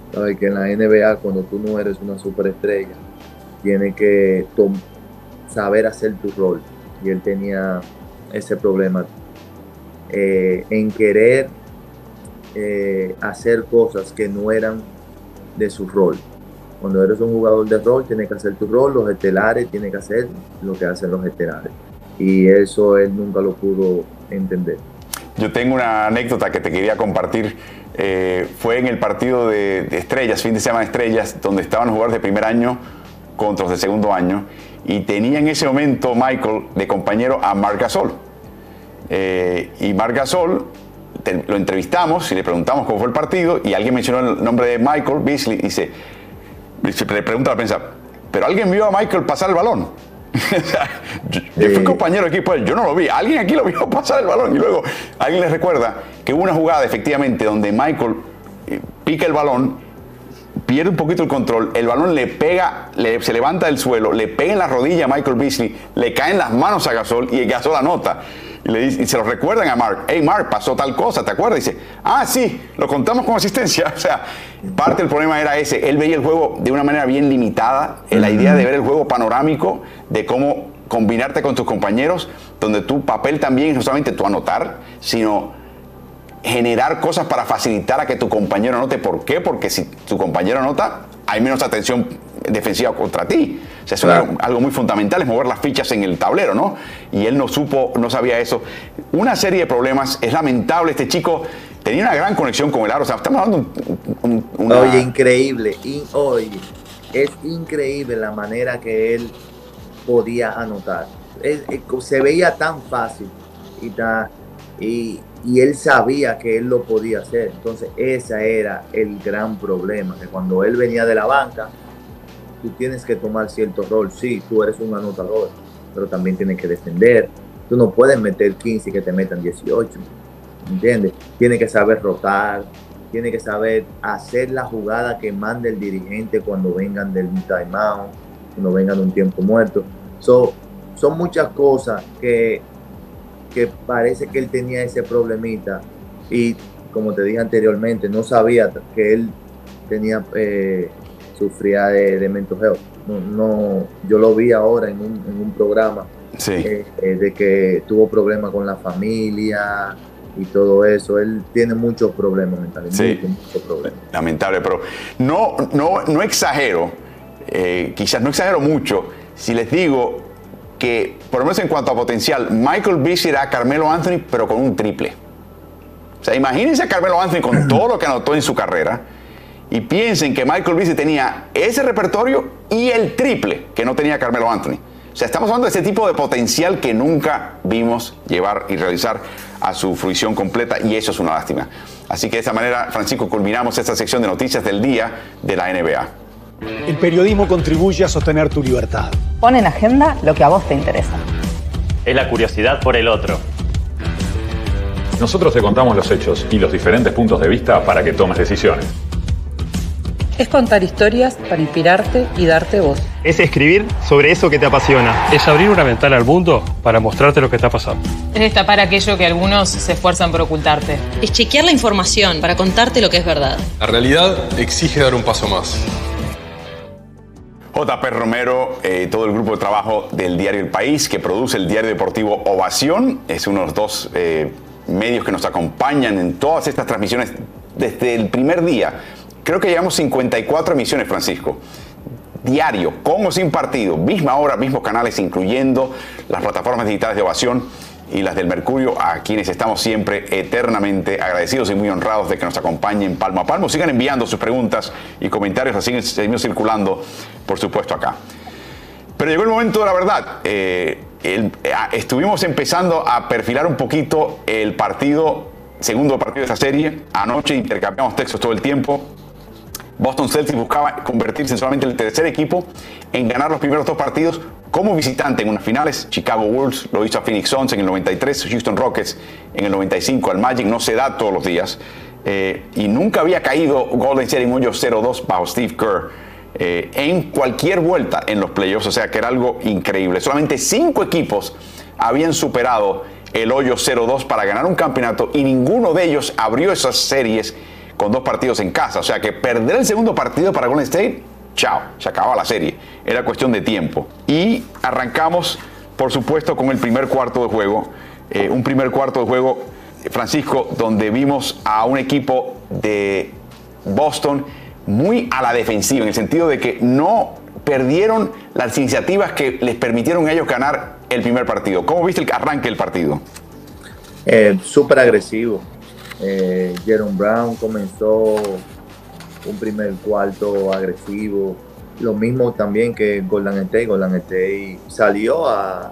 Sabes que en la NBA, cuando tú no eres una superestrella, tienes que saber hacer tu rol. Y él tenía ese problema en querer hacer cosas que no eran de su rol. Cuando eres un jugador de rol, tienes que hacer tu rol, los estelares tienen que hacer lo que hacen los estelares. Y eso él nunca lo pudo entender. Yo tengo una anécdota que te quería compartir. Fue en el partido de estrellas, fin de semana de estrellas, donde estaban los jugadores de primer año contra los de segundo año. Y tenía en ese momento Michael de compañero a Marc Gasol. Y Marc Gasol lo entrevistamos y le preguntamos cómo fue el partido. Y alguien mencionó el nombre de Michael Beasley. Y le pregunta a la prensa, ¿pero alguien vio a Michael pasar el balón? Yo fui compañero de equipo, yo no lo vi, alguien aquí lo vio pasar el balón. Y luego alguien les recuerda que hubo una jugada efectivamente donde Michael pica el balón, pierde un poquito el control, el balón le pega, se levanta del suelo, le pega en la rodilla a Michael Beasley, le caen las manos a Gasol y Gasol anota. Y se lo recuerdan a Mark. Hey, Mark, pasó tal cosa, ¿te acuerdas? Y dice, sí, lo contamos con asistencia. O sea, parte del problema era ese. Él veía el juego de una manera bien limitada. La idea de ver el juego panorámico, de cómo combinarte con tus compañeros, donde tu papel también es no solamente tu anotar, sino generar cosas para facilitar a que tu compañero anote. ¿Por qué? Porque si tu compañero anota, hay menos atención defensiva contra ti. O sea, eso claro. Es algo muy fundamental, es mover las fichas en el tablero, ¿no? Y él no sabía eso. Una serie de problemas, es lamentable. Este chico tenía una gran conexión con el aro. O sea, estamos hablando Oye, increíble. Oye, es increíble la manera que él podía anotar. Se veía tan fácil y él sabía que él lo podía hacer. Entonces ese era el gran problema, que cuando él venía de la banca, tú tienes que tomar cierto rol. Sí, tú eres un anotador, pero también tienes que defender. Tú no puedes meter 15 y que te metan 18, ¿entiendes? Tienes que saber rotar, tienes que saber hacer la jugada que mande el dirigente cuando vengan del timeout, cuando vengan de un tiempo muerto. Son muchas cosas que parece que él tenía ese problemita, y como te dije anteriormente, no sabía que él sufría de mental health. No, yo lo vi ahora en un programa, sí, de que tuvo problemas con la familia y todo eso. Él tiene muchos problemas mentales, sí, muchos problemas. Lamentable, pero no exagero, quizás no exagero mucho si les digo que, por lo menos en cuanto a potencial, Michael Beasley era Carmelo Anthony, pero con un triple. O sea, imagínense a Carmelo Anthony con todo lo que anotó en su carrera y piensen que Michael Beasley tenía ese repertorio y el triple que no tenía Carmelo Anthony. O sea, estamos hablando de ese tipo de potencial que nunca vimos llevar y realizar a su fruición completa, y eso es una lástima. Así que de esta manera, Francisco, culminamos esta sección de noticias del día de la NBA. El periodismo contribuye a sostener tu libertad. Pon en agenda lo que a vos te interesa. Es la curiosidad por el otro. Nosotros te contamos los hechos y los diferentes puntos de vista para que tomes decisiones. Es contar historias para inspirarte y darte voz. Es escribir sobre eso que te apasiona. Es abrir una ventana al mundo para mostrarte lo que está pasando. Es destapar aquello que algunos se esfuerzan por ocultarte. Es chequear la información para contarte lo que es verdad. La realidad exige dar un paso más. JP Romero, todo el grupo de trabajo del diario El País, que produce el diario deportivo Ovación, es uno de los dos medios que nos acompañan en todas estas transmisiones desde el primer día. Creo que llevamos 54 emisiones, Francisco, diario, con o sin partido, misma hora, mismos canales, incluyendo las plataformas digitales de Ovación y las del Mercurio, a quienes estamos siempre eternamente agradecidos y muy honrados de que nos acompañen palmo a palmo. Sigan enviando sus preguntas y comentarios, así seguimos circulando, por supuesto, acá. Pero llegó el momento de la verdad. Estuvimos empezando a perfilar un poquito el segundo partido de esta serie. Anoche intercambiamos textos todo el tiempo. Boston Celtics buscaba convertirse en solamente el tercer equipo en ganar los primeros dos partidos como visitante en unas finales. Chicago Bulls lo hizo a Phoenix Suns en el 93, Houston Rockets en el 95. Al Magic no se da todos los días. Y nunca había caído Golden State en un hoyo 0-2 bajo Steve Kerr en cualquier vuelta en los playoffs. O sea que era algo increíble. Solamente 5 equipos habían superado el hoyo 0-2 para ganar un campeonato, y ninguno de ellos abrió esas series con 2 partidos en casa. O sea que perder el segundo partido para Golden State, chao, se acababa la serie. Era cuestión de tiempo. Y arrancamos, por supuesto, con el primer cuarto de juego. Un primer cuarto de juego, Francisco, donde vimos a un equipo de Boston muy a la defensiva, en el sentido de que no perdieron las iniciativas que les permitieron a ellos ganar el primer partido. ¿Cómo viste el arranque del partido? Súper agresivo. Jaylen Brown comenzó un primer cuarto agresivo. Lo mismo también que Golden State. Golden State salió a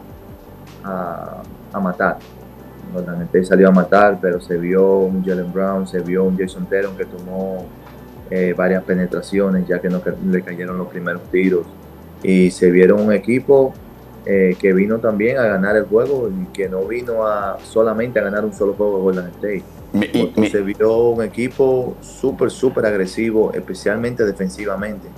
matar. Golden State salió a matar, pero se vio un Jaylen Brown, se vio un Jason Tatum que tomó varias penetraciones, ya que no le cayeron los primeros tiros. Y se vieron un equipo que vino también a ganar el juego y que no vino solamente a ganar un solo juego de Golden State. Se vio un equipo súper agresivo, especialmente defensivamente.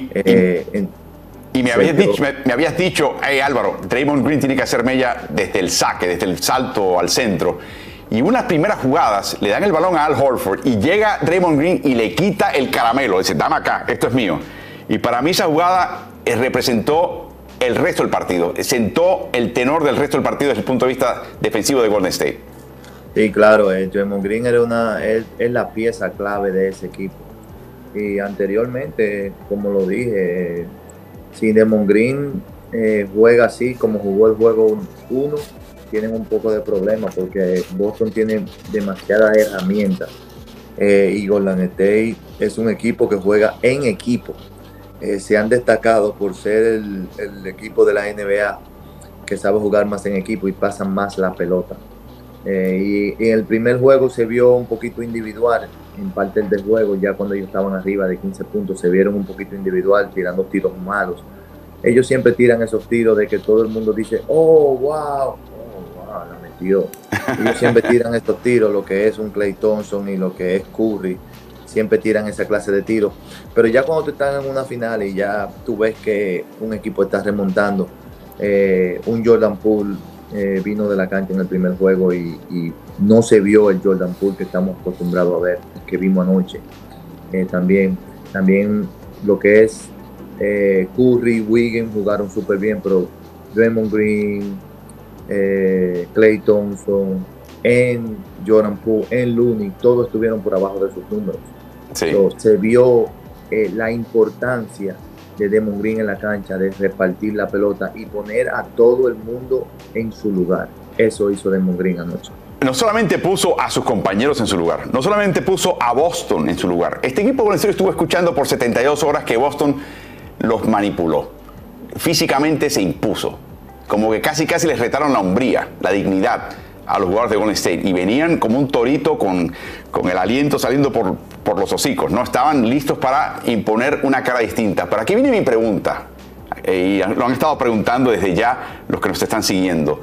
Y me habías dicho, hey Álvaro, Draymond Green tiene que hacer mella desde el saque, desde el salto al centro. Y unas primeras jugadas le dan el balón a Al Horford y llega Draymond Green y le quita el caramelo. Dice, dame acá, esto es mío. Y para mí esa jugada representó el resto del partido. Sentó el tenor del resto del partido desde el punto de vista defensivo de Golden State. Sí, claro, Draymond Green es la pieza clave de ese equipo. Y anteriormente, como lo dije, si Draymond Green juega así como jugó el juego 1, tienen un poco de problema porque Boston tiene demasiadas herramientas y Golden State es un equipo que juega en equipo. Se han destacado por ser el equipo de la NBA que sabe jugar más en equipo y pasan más la pelota. Y en el primer juego se vio un poquito individual en parte del juego, ya cuando ellos estaban arriba de 15 puntos se vieron un poquito individual tirando tiros malos. Ellos siempre tiran esos tiros de que todo el mundo dice, oh wow, la metió. Ellos siempre tiran estos tiros, lo que es un Klay Thompson y lo que es Curry, siempre tiran esa clase de tiros. Pero ya cuando tú estás en una final y ya tú ves que un equipo está remontando, un Jordan Poole vino de la cancha en el primer juego y no se vio el Jordan Poole que estamos acostumbrados a ver, que vimos anoche. También lo que es Curry, Wiggins jugaron súper bien, pero Draymond Green, Klay Thompson, Jordan Poole, Looney, todos estuvieron por abajo de sus números. Sí. Se vio la importancia de Draymond Green en la cancha, de repartir la pelota y poner a todo el mundo en su lugar. Eso hizo Draymond Green anoche. No solamente puso a sus compañeros en su lugar, no solamente puso a Boston en su lugar. Este equipo Golden State estuvo escuchando por 72 horas que Boston los manipuló. Físicamente se impuso. Como que casi les retaron la hombría, la dignidad a los jugadores de Golden State. Y venían como un torito con el aliento saliendo por los hocicos. No estaban listos para imponer una cara distinta. Pero aquí viene mi pregunta. Y lo han estado preguntando desde ya los que nos están siguiendo.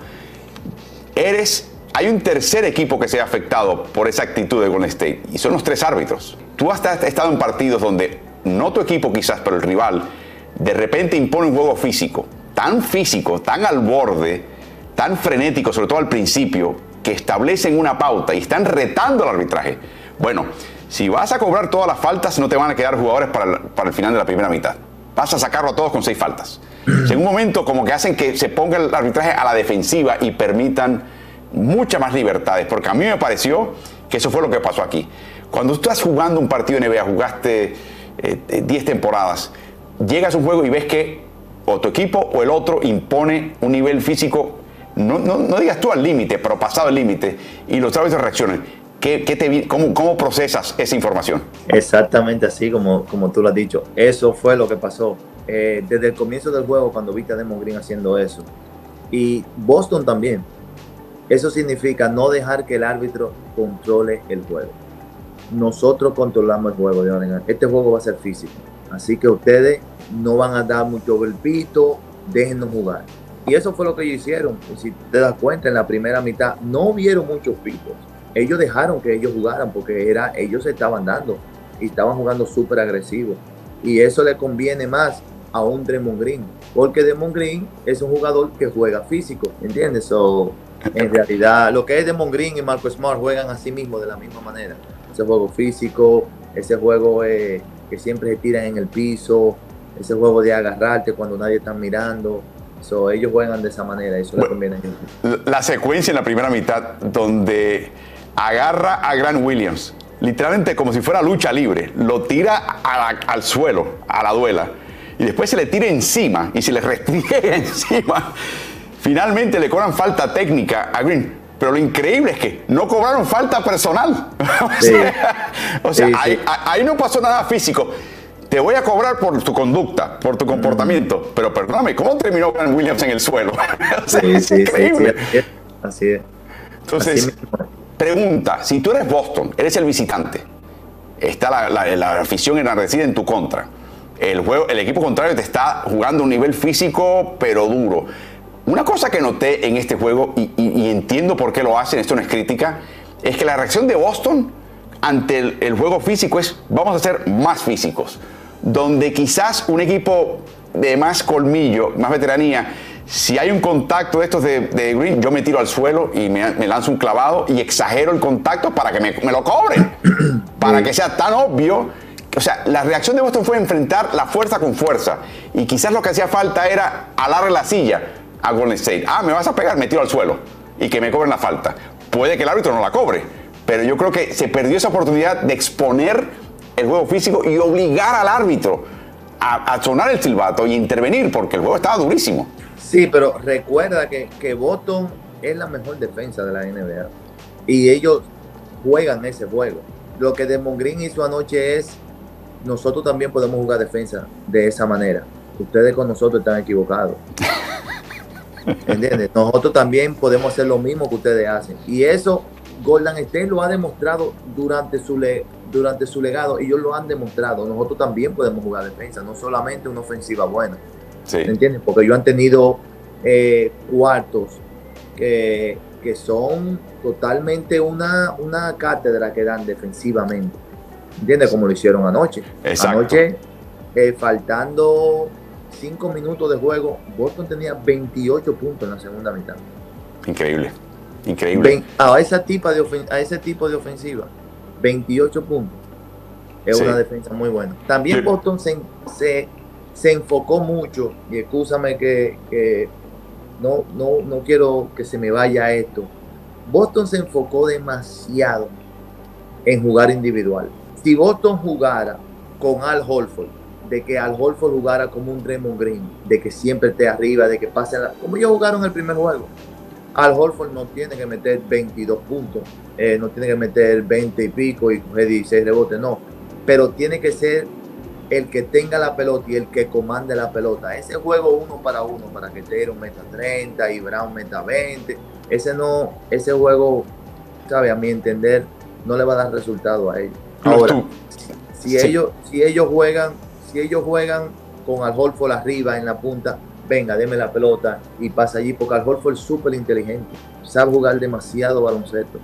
Hay un tercer equipo que se ha afectado por esa actitud de Golden State. Y son los 3 árbitros. Tú has estado en partidos donde, no tu equipo quizás, pero el rival, de repente impone un juego físico, tan al borde, tan frenético, sobre todo al principio, que establecen una pauta y están retando al arbitraje. Bueno, si vas a cobrar todas las faltas, no te van a quedar jugadores para el final de la primera mitad. Vas a sacarlo a todos con 6 faltas. En un momento como que hacen que se ponga el arbitraje a la defensiva y permitan muchas más libertades, porque a mí me pareció que eso fue lo que pasó aquí. Cuando tú estás jugando un partido NBA, jugaste 10 temporadas, llegas a un juego y ves que o tu equipo o el otro impone un nivel físico, no digas tú al límite, pero pasado el límite, y los árbitros reaccionan. ¿Cómo procesas esa información? Exactamente así como tú lo has dicho. Eso fue lo que pasó. Desde el comienzo del juego, cuando viste a Draymond Green haciendo eso. Y Boston también. Eso significa no dejar que el árbitro controle el juego. Nosotros controlamos el juego. Este juego va a ser físico. Así que ustedes no van a dar mucho golpito, déjennos jugar. Y eso fue lo que ellos hicieron. Si te das cuenta, en la primera mitad no vieron muchos picos. Ellos dejaron que ellos jugaran porque ellos se estaban dando y estaban jugando súper agresivos. Y eso le conviene más a un Draymond Green, porque Draymond Green es un jugador que juega físico, ¿entiendes? En realidad, lo que es Draymond Green y Marcus Smart juegan a sí mismos de la misma manera. Ese juego físico, ese juego que siempre se tiran en el piso, ese juego de agarrarte cuando nadie está mirando. Ellos juegan de esa manera, eso le conviene a ellos. La secuencia en la primera mitad donde agarra a Grant Williams, literalmente como si fuera lucha libre, lo tira al suelo, a la duela, y después se le tira encima y se le restriega encima. Finalmente le cobran falta técnica a Green, pero lo increíble es que no cobraron falta personal. Ahí no pasó nada físico. Te voy a cobrar por tu conducta, por tu comportamiento, pero perdóname, ¿cómo terminó Grant Williams en el suelo? Es increíble. Así es. Entonces, pregunta, si tú eres Boston, eres el visitante, está la afición enardecida en tu contra, el equipo contrario te está jugando a un nivel físico pero duro. Una cosa que noté en este juego, y entiendo por qué lo hacen, esto no es crítica, es que la reacción de Boston ante el juego físico es: vamos a ser más físicos. Donde quizás un equipo de más colmillo, más veteranía, si hay un contacto de estos de Green, yo me tiro al suelo y me lanzo un clavado y exagero el contacto para que me lo cobren, para que sea tan obvio. O sea, la reacción de Boston fue enfrentar la fuerza con fuerza, y quizás lo que hacía falta era alarle la silla a Golden State. Me vas a pegar, me tiro al suelo y que me cobren la falta. Puede que el árbitro no la cobre, pero yo creo que se perdió esa oportunidad de exponer el juego físico y obligar al árbitro a sonar el silbato y intervenir, porque el juego estaba durísimo. Sí, pero recuerda que Boston es la mejor defensa de la NBA y ellos juegan ese juego. Lo que Draymond Green hizo anoche es: nosotros también podemos jugar defensa de esa manera. Ustedes con nosotros están equivocados. ¿Entiendes? Nosotros también podemos hacer lo mismo que ustedes hacen. Y eso Golden State lo ha demostrado durante su legado. Ellos lo han demostrado. Nosotros también podemos jugar defensa, no solamente una ofensiva buena. Sí. ¿Entiendes? Porque ellos han tenido cuartos que son totalmente una cátedra que dan defensivamente. ¿Entiendes? Como lo hicieron anoche. Exacto. Anoche, faltando 5 minutos de juego, Boston tenía 28 puntos en la segunda mitad. Increíble. A ese tipo de ofensiva, 28 puntos. Es una defensa muy buena. También Boston se enfocó mucho, y excúsame que no quiero que se me vaya esto. Boston se enfocó demasiado en jugar individual. Si Boston jugara con Al Horford, de que Al Horford jugara como un Draymond Green, de que siempre esté arriba, de que pase como ellos jugaron el primer juego. Al Horford no tiene que meter 22 puntos, no tiene que meter 20 y pico y coger 16 rebotes, no. Pero tiene que ser el que tenga la pelota y el que comande la pelota. Ese juego 1 para 1, para que Tatum meta 30 y Brown meta 20, ese juego, ¿sabe? A mi entender, no le va a dar resultado a ellos. Ahora, si ellos juegan con Al Horford arriba en la punta, venga, deme la pelota y pasa allí, porque Al Horford es súper inteligente, sabe jugar demasiado baloncesto,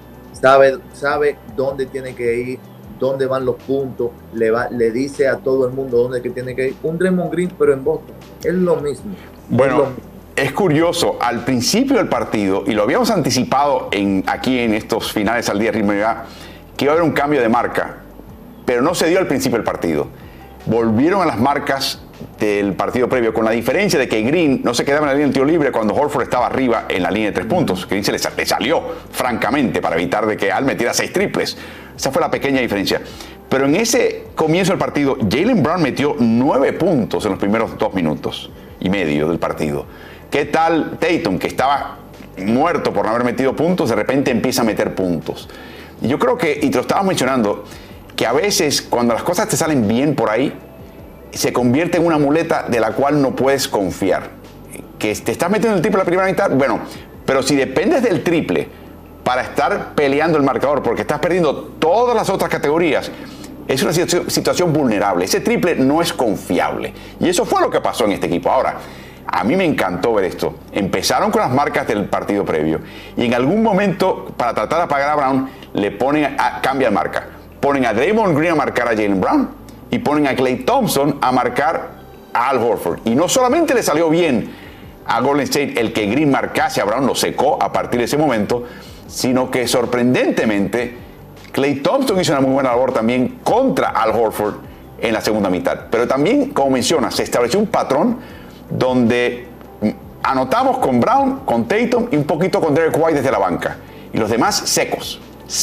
sabe dónde tiene que ir, dónde van los puntos, le dice a todo el mundo dónde que tiene que ir. Un Draymond Green, pero en Boston, es lo mismo. Bueno, es curioso, al principio del partido, y lo habíamos anticipado aquí en estos finales al día ritmo, que iba a haber un cambio de marca, pero no se dio al principio del partido. Volvieron a las marcas del partido previo, con la diferencia de que Green no se quedaba en la línea del tiro libre cuando Horford estaba arriba en la línea de 3 puntos. Green se le salió, francamente, para evitar de que Al metiera 6 triples. Esa fue la pequeña diferencia. Pero en ese comienzo del partido, Jaylen Brown metió 9 puntos en los primeros 2 minutos y medio del partido. ¿Qué tal Tatum, que estaba muerto por no haber metido puntos, de repente empieza a meter puntos? Y yo creo que, y te lo estabas mencionando, que a veces cuando las cosas te salen bien por ahí, se convierte en una muleta de la cual no puedes confiar. Que te estás metiendo el triple en la primera mitad, bueno, pero si dependes del triple para estar peleando el marcador, porque estás perdiendo todas las otras categorías, es una situación vulnerable. Ese triple no es confiable. Y eso fue lo que pasó en este equipo. Ahora, a mí me encantó ver esto. Empezaron con las marcas del partido previo y en algún momento, para tratar de apagar a Brown, le ponen cambia de marca. Ponen a Draymond Green a marcar a Jaylen Brown y ponen a Klay Thompson a marcar a Al Horford. Y no solamente le salió bien a Golden State el que Green marcase a Brown, lo secó a partir de ese momento, sino que sorprendentemente Klay Thompson hizo una muy buena labor también contra Al Horford en la segunda mitad. Pero también, como mencionas, se estableció un patrón donde anotamos con Brown, con Tatum y un poquito con Derek White desde la banca. Y los demás secos.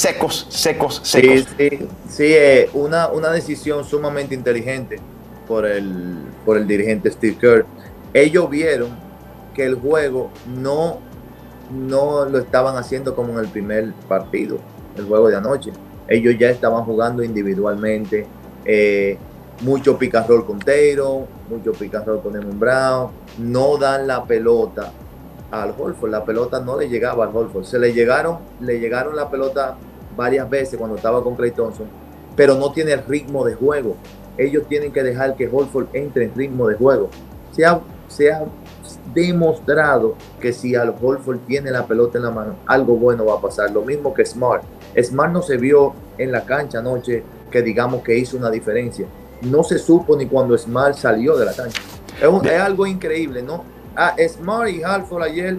Sí, una decisión sumamente inteligente por el dirigente Steve Kerr. Ellos vieron que el juego no lo estaban haciendo como en el primer partido, el juego de anoche. Ellos ya estaban jugando individualmente, mucho pick and roll con Tatum, mucho pick and roll con Eamon Brown. No dan la pelota al Horford, la pelota no le llegaba al Horford. Le llegaron la pelota varias veces cuando estaba con Klay Thompson, pero no tiene el ritmo de juego. Ellos tienen que dejar que Horford entre en ritmo de juego. Se ha demostrado que si Al Horford tiene la pelota en la mano, algo bueno va a pasar. Lo mismo que Smart. Smart no se vio en la cancha anoche que digamos que hizo una diferencia. No se supo ni cuando Smart salió de la cancha. Es algo increíble, ¿no? Smart y Horford ayer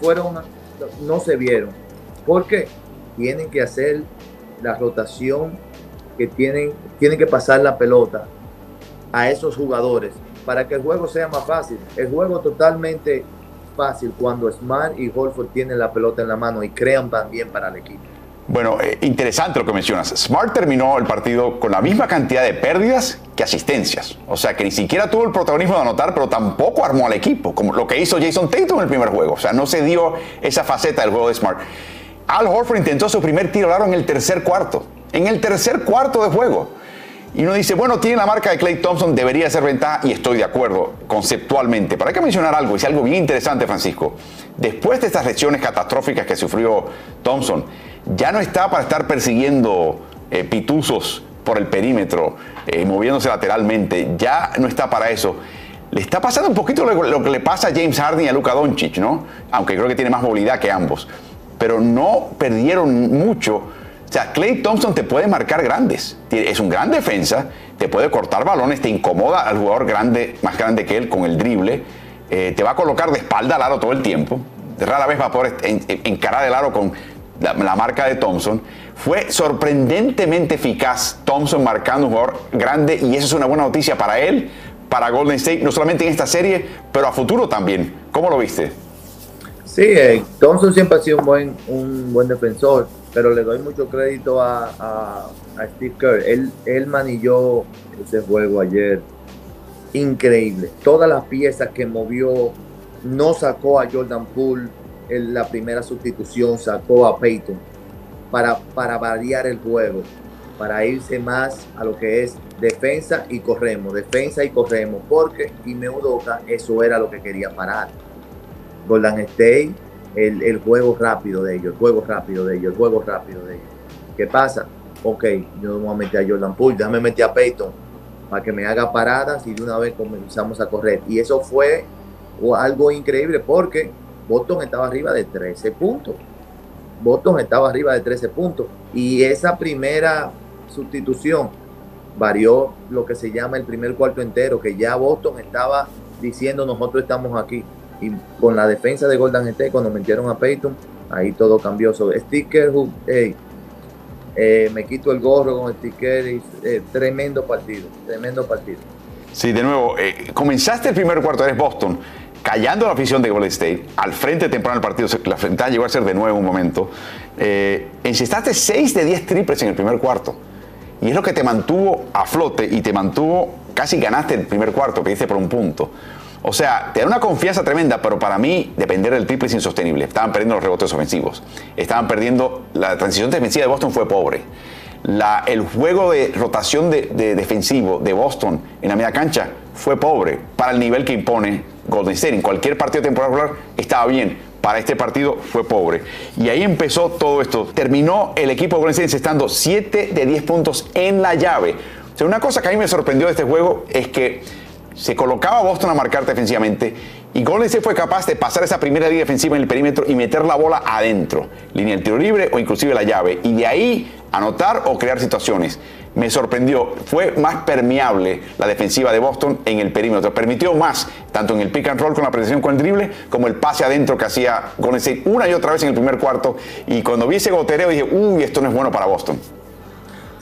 no se vieron. ¿Por qué? Tienen que hacer la rotación, que tienen que pasar la pelota a esos jugadores para que el juego sea más fácil. El juego totalmente fácil cuando Smart y Horford tienen la pelota en la mano y crean también para el equipo. Bueno, interesante lo que mencionas. Smart terminó el partido con la misma cantidad de pérdidas que asistencias. O sea, que ni siquiera tuvo el protagonismo de anotar, pero tampoco armó al equipo, como lo que hizo Jason Tatum en el primer juego. O sea, no se dio esa faceta del juego de Smart. Al Horford intentó su primer tiro largo en el tercer cuarto. En el tercer cuarto de juego. Y uno dice, bueno, tiene la marca de Klay Thompson, debería ser ventaja, y estoy de acuerdo conceptualmente. Pero hay que mencionar algo, y es algo bien interesante, Francisco. Después de estas lesiones catastróficas que sufrió Thompson, ya no está para estar persiguiendo pituzos por el perímetro, moviéndose lateralmente. Ya no está para eso. Le está pasando un poquito lo que le pasa a James Harden y a Luka Doncic, ¿no? Aunque creo que tiene más movilidad que ambos. Pero no perdieron mucho. O sea, Klay Thompson te puede marcar grandes. Es un gran defensa, te puede cortar balones, te incomoda al jugador más grande que él con el drible. Te va a colocar de espalda al aro todo el tiempo. Rara vez va a poder encarar el aro con la marca de Thompson. Fue sorprendentemente eficaz Thompson marcando un jugador grande, y eso es una buena noticia para él, para Golden State, no solamente en esta serie, pero a futuro también. ¿Cómo lo viste? Sí, Thompson siempre ha sido un buen defensor, pero le doy mucho crédito a Steve Kerr. Él manilló ese juego ayer increíble. Todas las piezas que movió, no sacó a Jordan Poole en la primera sustitución, sacó a Peyton para variar el juego, para irse más a lo que es defensa y corremos, porque Ime Udoka eso era lo que quería parar. Golden State, el juego rápido de ellos, ¿Qué pasa? Ok, yo no voy a meter a Jordan Poole, déjame meter a Peyton para que me haga paradas y de una vez comenzamos a correr. Y eso fue algo increíble porque Boston estaba arriba de 13 puntos. Y esa primera sustitución varió lo que se llama el primer cuarto entero, que ya Boston estaba diciendo nosotros estamos aquí. Y con la defensa de Golden State, cuando metieron a Peyton, ahí todo cambió. Sticker, me quito el gorro con Sticker. Tremendo partido. Sí, de nuevo, comenzaste el primer cuarto, eres Boston, callando a la afición de Golden State, al frente temprano del partido, la ventaja llegó a ser de 9 en un momento. Encestaste 6 de 10 triples en el primer cuarto. Y es lo que te mantuvo a flote y te mantuvo, casi ganaste el primer cuarto, que diste por un punto. O sea, te da una confianza tremenda, pero para mí depender del triple es insostenible. Estaban perdiendo los rebotes ofensivos. Estaban perdiendo, la transición defensiva de Boston fue pobre. El juego de rotación de defensivo de Boston en la media cancha fue pobre para el nivel que impone Golden State. En cualquier partido de temporada regular estaba bien. Para este partido fue pobre. Y ahí empezó todo esto. Terminó el equipo de Golden State encestando 7 de 10 puntos en la llave. O sea, una cosa que a mí me sorprendió de este juego es que se colocaba a Boston a marcar defensivamente y Golden State fue capaz de pasar esa primera línea defensiva en el perímetro y meter la bola adentro, línea del tiro libre o inclusive la llave, y de ahí anotar o crear situaciones. Me sorprendió, fue más permeable la defensiva de Boston en el perímetro, permitió más, tanto en el pick and roll con la presión con el drible, como el pase adentro que hacía Golden State una y otra vez en el primer cuarto, y cuando vi ese gotereo dije, uy, esto no es bueno para Boston.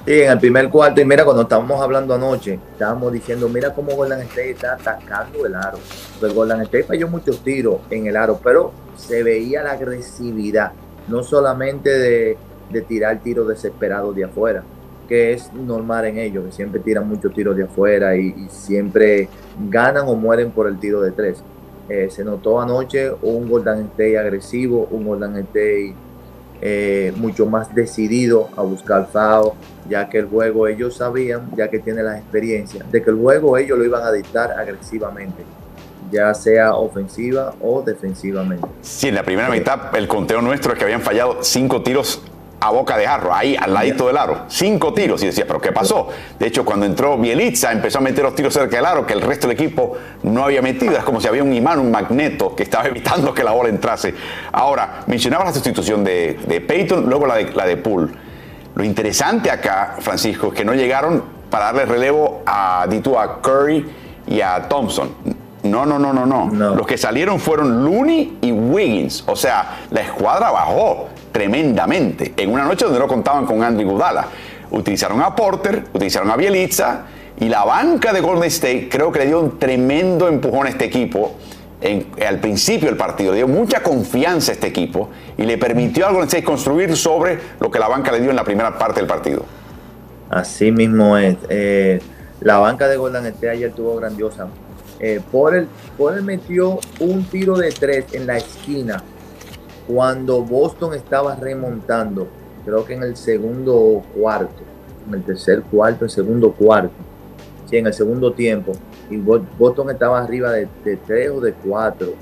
Sí, en el primer cuarto, y mira, cuando estábamos hablando anoche, estábamos diciendo, mira cómo Golden State está atacando el aro. Pues Golden State falló muchos tiros en el aro, pero se veía la agresividad, no solamente de tirar tiros desesperados de afuera, que es normal en ellos, que siempre tiran muchos tiros de afuera y siempre ganan o mueren por el tiro de tres. Se notó anoche un Golden State agresivo, un Golden State mucho más decidido a buscar foul, ya que el juego ellos sabían, ya que tienen la experiencia, de que el juego ellos lo iban a dictar agresivamente, ya sea ofensiva o defensivamente. Sí, en la primera mitad el conteo nuestro es que habían fallado 5 tiros a boca de jarro, ahí al ladito del aro, 5 tiros, y decía, pero ¿qué pasó? De hecho, cuando entró Bjelica, empezó a meter los tiros cerca del aro que el resto del equipo no había metido. Es como si había un imán, un magneto que estaba evitando que la bola entrase. Ahora, mencionaba la sustitución de Payton, luego la de Poole. Lo interesante acá, Francisco, es que no llegaron para darle relevo a Curry y a Thompson. No. Los que salieron fueron Looney y Wiggins. O sea, la escuadra bajó tremendamente en una noche donde no contaban con Andre Iguodala. Utilizaron a Porter, utilizaron a Bjelica, y la banca de Golden State creo que le dio un tremendo empujón a este equipo al principio del partido. Le dio mucha confianza a este equipo y le permitió a Golden State construir sobre lo que la banca le dio en la primera parte del partido. Así mismo es. La banca de Golden State ayer estuvo grandiosa. Porter metió un tiro de 3 en la esquina cuando Boston estaba remontando, creo que en el segundo cuarto, en el tercer cuarto, el segundo cuarto, sí, en el segundo tiempo, y Boston estaba arriba de 3 o de 4,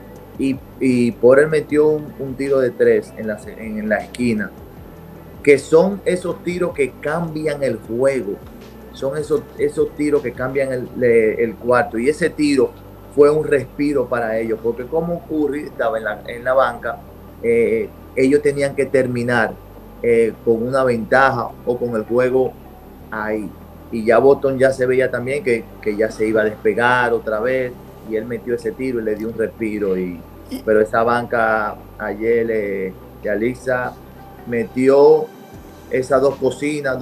y Porter metió un tiro de 3 en la esquina, que son esos tiros que cambian el juego, son esos tiros que cambian el cuarto, y ese tiro fue un respiro para ellos, porque como Curry estaba en la banca, ellos tenían que terminar con una ventaja o con el juego ahí, y ya Boston ya se veía también que ya se iba a despegar otra vez, y él metió ese tiro y le dio un respiro, pero esa banca ayer de Alexa metió esas dos cocinas,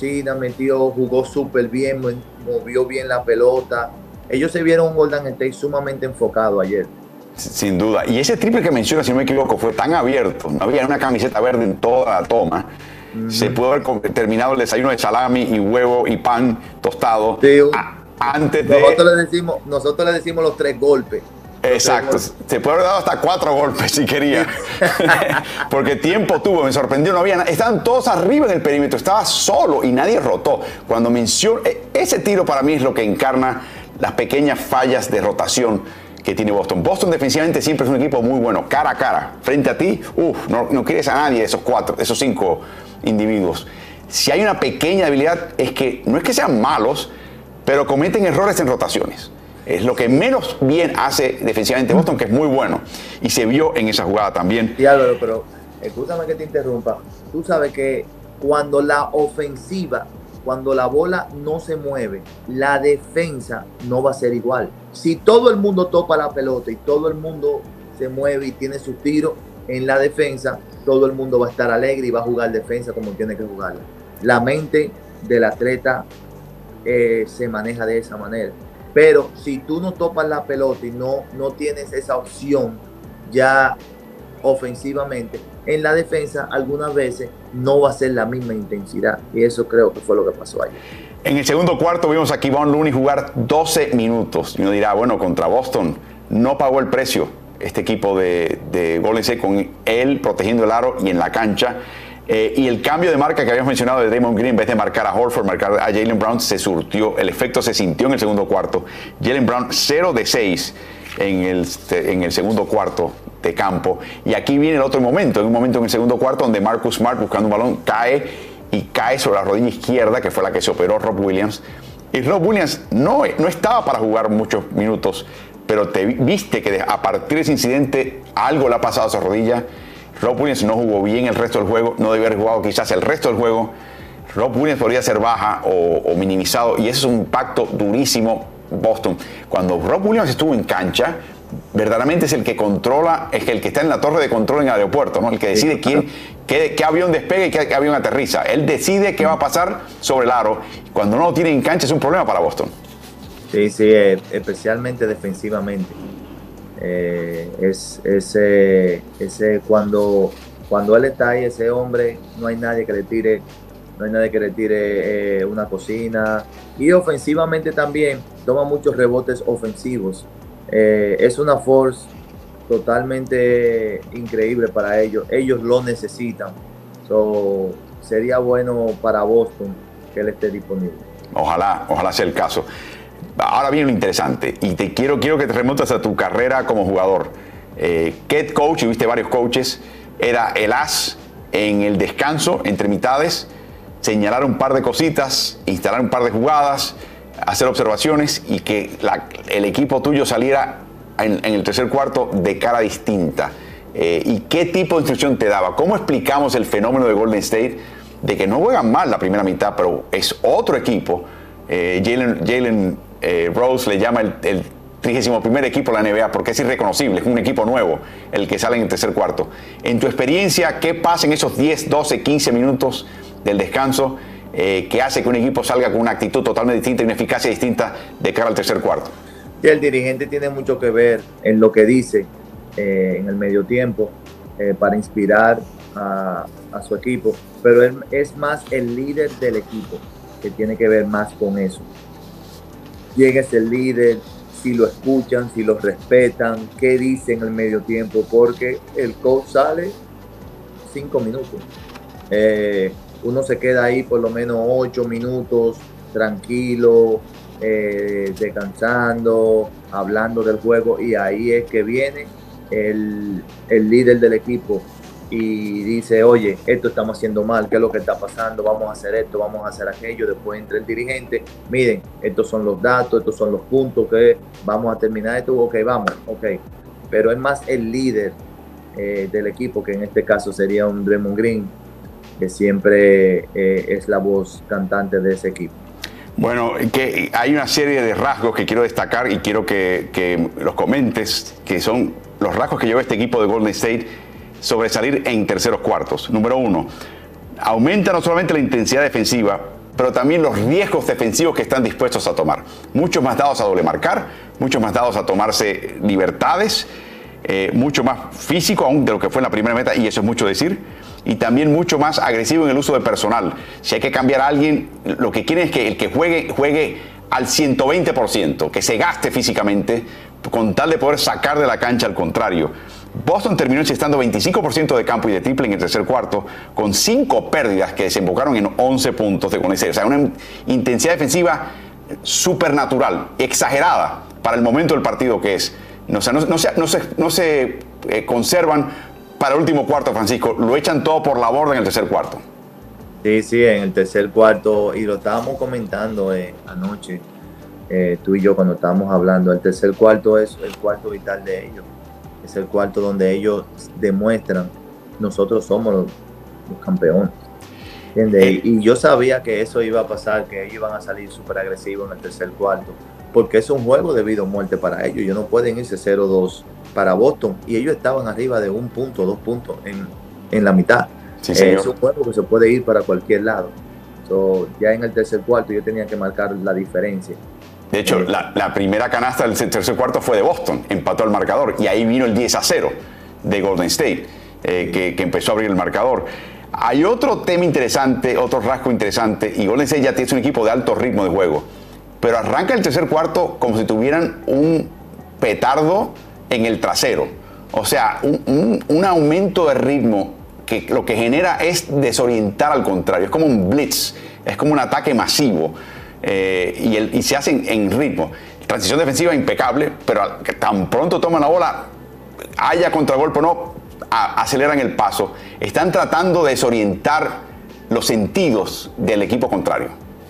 jugó súper bien, movió bien la pelota. Ellos se vieron un Golden State sumamente enfocado ayer. Sin duda. Y ese triple que menciona, si no me equivoco, fue tan abierto. No había una camiseta verde en toda la toma. Se pudo haber terminado el desayuno de salami y huevo y pan tostado. Sí, antes de... Nosotros le decimos los 3 golpes. Exacto. Se puede haber dado hasta 4 golpes si quería. Porque tiempo tuvo, me sorprendió, no había nada. Estaban todos arriba en el perímetro, estaba solo y nadie rotó. Cuando mencionó, ese tiro para mí es lo que encarna las pequeñas fallas de rotación que tiene Boston. Boston defensivamente siempre es un equipo muy bueno, cara a cara. Frente a ti, no quieres a nadie de esos 5 individuos. Si hay una pequeña debilidad, es que no es que sean malos, pero cometen errores en rotaciones. Es lo que menos bien hace defensivamente Boston, que es muy bueno. Y se vio en esa jugada también. Sí, Álvaro, pero escúchame que te interrumpa. Tú sabes que cuando la ofensiva, cuando la bola no se mueve, la defensa no va a ser igual. Si todo el mundo topa la pelota y todo el mundo se mueve y tiene sus tiros en la defensa, todo el mundo va a estar alegre y va a jugar defensa como tiene que jugarla. La mente del atleta se maneja de esa manera. Pero si tú no topas la pelota y no tienes esa opción ya ofensivamente, en la defensa algunas veces no va a ser la misma intensidad. Y eso creo que fue lo que pasó ayer. En el segundo cuarto vimos a Kevon Looney jugar 12 minutos. Y uno dirá, bueno, contra Boston no pagó el precio este equipo de Golden State, con él protegiendo el aro y en la cancha. Y el cambio de marca que habíamos mencionado de Draymond Green, en vez de marcar a Horford, marcar a Jaylen Brown, se surtió. El efecto se sintió en el segundo cuarto. Jaylen Brown 0 de 6 en el segundo cuarto de campo. Y aquí viene el otro momento, en un momento en el segundo cuarto donde Marcus Smart, buscando un balón, cae sobre la rodilla izquierda, que fue la que se operó Rob Williams. Y Rob Williams no estaba para jugar muchos minutos, pero viste que a partir de ese incidente algo le ha pasado a su rodilla. Rob Williams no jugó bien el resto del juego, no debió haber jugado quizás el resto del juego. Rob Williams podría ser baja o minimizado, y eso es un impacto durísimo. Boston, cuando Rob Williams estuvo en cancha, verdaderamente es el que controla, es el que está en la torre de control en el aeropuerto, ¿no? El que decide qué avión despega y qué avión aterriza. Él decide qué va a pasar sobre el aro. Cuando no lo tiene en cancha es un problema para Boston. Sí, especialmente defensivamente. Cuando él está ahí, ese hombre, no hay nadie que le tire, una cocina. Y ofensivamente también toma muchos rebotes ofensivos. Es una force totalmente increíble para ellos. Ellos lo necesitan. Sería bueno para Boston que él esté disponible. Ojalá sea el caso. Ahora viene lo interesante, y quiero que te remontes a tu carrera como jugador. ¿Qué coach, y viste varios coaches, era el as en el descanso, entre mitades, señalar un par de cositas, instalar un par de jugadas, hacer observaciones y que el equipo tuyo saliera en el tercer cuarto de cara distinta? ¿Y qué tipo de instrucción te daba? ¿Cómo explicamos el fenómeno de Golden State de que no juegan mal la primera mitad, pero es otro equipo? Jalen Rose le llama el 31º equipo de la NBA porque es irreconocible, es un equipo nuevo el que sale en el tercer cuarto. En tu experiencia, ¿qué pasa en esos 10, 12, 15 minutos del descanso que hace que un equipo salga con una actitud totalmente distinta y una eficacia distinta de cara al tercer cuarto? Sí, el dirigente tiene mucho que ver en lo que dice en el medio tiempo para inspirar a su equipo, pero él es más el líder del equipo que tiene que ver más con eso. ¿Quién es el líder? Si lo escuchan, si lo respetan, qué dice en el medio tiempo, porque el coach sale 5 minutos. Uno se queda ahí por lo menos 8 minutos, tranquilo, descansando, hablando del juego, y ahí es que viene el líder del equipo y dice, oye, esto estamos haciendo mal, ¿qué es lo que está pasando? Vamos a hacer esto, vamos a hacer aquello. Después entra el dirigente, miren, estos son los datos, estos son los puntos, que vamos a terminar esto, ok, vamos, ok. Pero es más el líder del equipo, que en este caso sería un Draymond Green, que siempre es la voz cantante de ese equipo. Bueno, que hay una serie de rasgos que quiero destacar y quiero que los comentes, que son los rasgos que lleva este equipo de Golden State sobresalir en terceros cuartos. Número 1, aumenta no solamente la intensidad defensiva, pero también los riesgos defensivos que están dispuestos a tomar. Muchos más dados a doble marcar, muchos más dados a tomarse libertades, mucho más físico aún de lo que fue en la primera meta, y eso es mucho decir, y también mucho más agresivo en el uso de personal. Si hay que cambiar a alguien, lo que quieren es que el que juegue al 120%, que se gaste físicamente con tal de poder sacar de la cancha al contrario. Boston terminó encestando 25% de campo y de triple en el tercer cuarto, con 5 pérdidas que desembocaron en 11 puntos de Golden State. O sea, una intensidad defensiva supernatural, exagerada para el momento del partido que es. O sea, no se conservan para el último cuarto, Francisco. Lo echan todo por la borda en el tercer cuarto. Sí, en el tercer cuarto, y lo estábamos comentando anoche, tú y yo, cuando estábamos hablando. El tercer cuarto es el cuarto vital de ellos. Es el cuarto donde ellos demuestran, nosotros somos los campeones. ¿Entiendes? Y yo sabía que eso iba a pasar, que ellos iban a salir súper agresivos en el tercer cuarto, porque es un juego de vida o muerte para ellos. Ellos no pueden irse 0-2 para Boston, y ellos estaban arriba de 1 punto, 2 puntos en la mitad. Sí, es un juego que se puede ir para cualquier lado. Ya en el tercer cuarto yo tenía que marcar la diferencia. De hecho, la primera canasta del tercer cuarto fue de Boston, empató el marcador, y ahí vino el 10-0 de Golden State, que empezó a abrir el marcador. Hay otro tema interesante, otro rasgo interesante, y Golden State ya tiene un equipo de alto ritmo de juego, pero arranca el tercer cuarto como si tuvieran un petardo en el trasero. O sea, un aumento de ritmo que lo que genera es desorientar al contrario, es como un blitz, es como un ataque masivo. Y se hacen en ritmo. Transición defensiva impecable, pero tan pronto toman la bola, haya contragolpe o no, aceleran el paso. Están tratando de desorientar los sentidos del equipo contrario.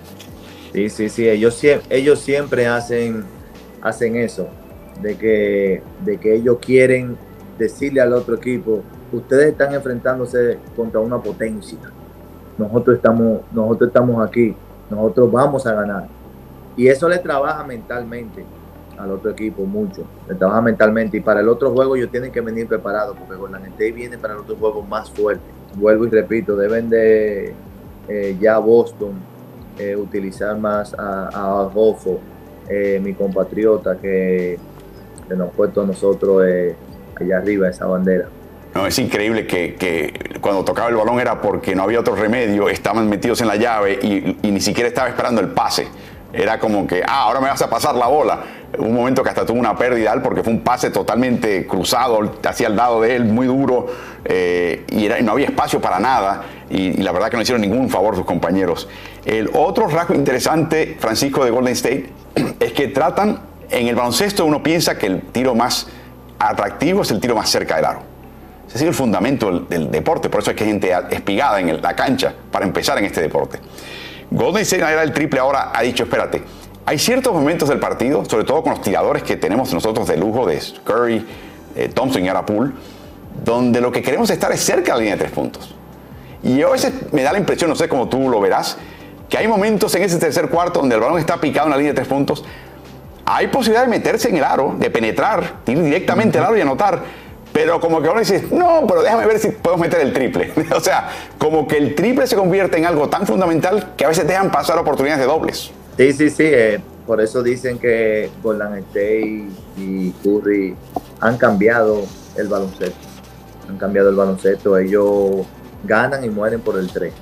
Sí. Ellos siempre hacen eso, de que ellos quieren decirle al otro equipo, ustedes están enfrentándose contra una potencia. Nosotros estamos aquí. Nosotros vamos a ganar. Y eso le trabaja mentalmente al otro equipo mucho, le trabaja mentalmente, y para el otro juego ellos tienen que venir preparados, porque Golden State viene para el otro juego más fuerte. Vuelvo y repito, deben de ya Boston utilizar más a Adolfo, mi compatriota que nos ha puesto a nosotros allá arriba esa bandera. No, es increíble que cuando tocaba el balón era porque no había otro remedio, estaban metidos en la llave y ni siquiera estaba esperando el pase. Era como que, ahora me vas a pasar la bola. Un momento que hasta tuvo una pérdida porque fue un pase totalmente cruzado hacia el lado de él, muy duro, y no había espacio para nada. Y la verdad que no hicieron ningún favor sus compañeros. El otro rasgo interesante, Francisco, de Golden State, es que tratan, en el baloncesto uno piensa que el tiro más atractivo es el tiro más cerca del aro. Ese ha sido el fundamento del deporte, por eso es que hay gente espigada en la cancha para empezar en este deporte. Golden State, en la era del triple, ahora ha dicho, espérate, hay ciertos momentos del partido, sobre todo con los tiradores que tenemos nosotros de lujo, de Curry, Thompson y ahora Poole, donde lo que queremos estar es cerca de la línea de 3 puntos. Y a veces me da la impresión, no sé cómo tú lo verás, que hay momentos en ese tercer cuarto donde el balón está picado en la línea de 3 puntos, hay posibilidad de meterse en el aro, de penetrar, ir directamente al aro y anotar. Pero como que ahora dices, no, pero déjame ver si podemos meter el triple. O sea, como que el triple se convierte en algo tan fundamental que a veces dejan pasar oportunidades de dobles. Sí. Por eso dicen que Golden State y Curry han cambiado el baloncesto. Ellos ganan y mueren por el 3.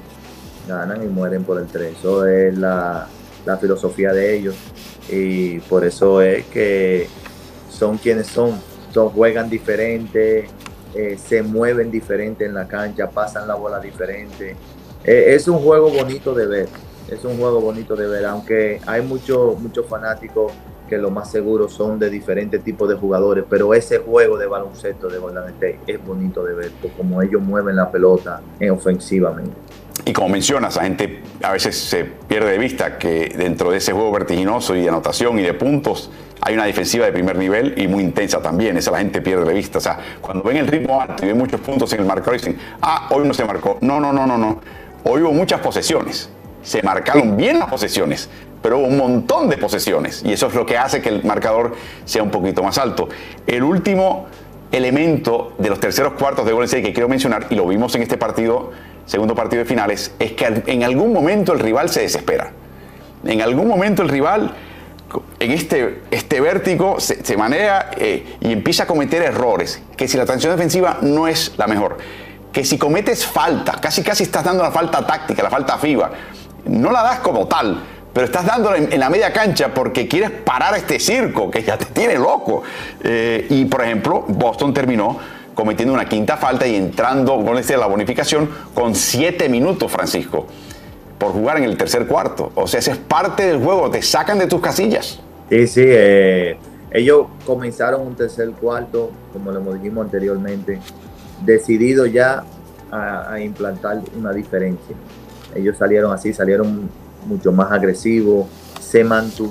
Eso es la filosofía de ellos. Y por eso es que son quienes son. Juegan diferente, se mueven diferente en la cancha, pasan la bola diferente. Es un juego bonito de ver. Aunque hay muchos fanáticos que lo más seguro son de diferentes tipos de jugadores, pero ese juego de baloncesto de Golden State es bonito de ver, como ellos mueven la pelota ofensivamente. Y como mencionas, la gente a veces se pierde de vista que dentro de ese juego vertiginoso y de anotación y de puntos hay una defensiva de primer nivel y muy intensa también. Esa la gente pierde de vista. O sea, cuando ven el ritmo alto y ven muchos puntos en el marcador, dicen, hoy no se marcó. No. Hoy hubo muchas posesiones. Se marcaron bien las posesiones, pero hubo un montón de posesiones. Y eso es lo que hace que el marcador sea un poquito más alto. El último elemento de los terceros cuartos de Golden State que quiero mencionar, y lo vimos en este partido, segundo partido de finales, es que en algún momento el rival se desespera. En algún momento el rival, en este vértigo, se maneja y empieza a cometer errores. Que si la transición defensiva no es la mejor, que si cometes falta, casi estás dando la falta táctica, la falta FIBA, no la das como tal, pero estás dándola en la media cancha porque quieres parar este circo que ya te tiene loco. Y por ejemplo, Boston terminó cometiendo una quinta falta y entrando con la bonificación con 7 minutos, Francisco, por jugar en el tercer cuarto. O sea, ese es parte del juego, te sacan de tus casillas. Sí, ellos comenzaron un tercer cuarto, como lo dijimos anteriormente, decidido ya a implantar una diferencia. Ellos salieron mucho más agresivos, se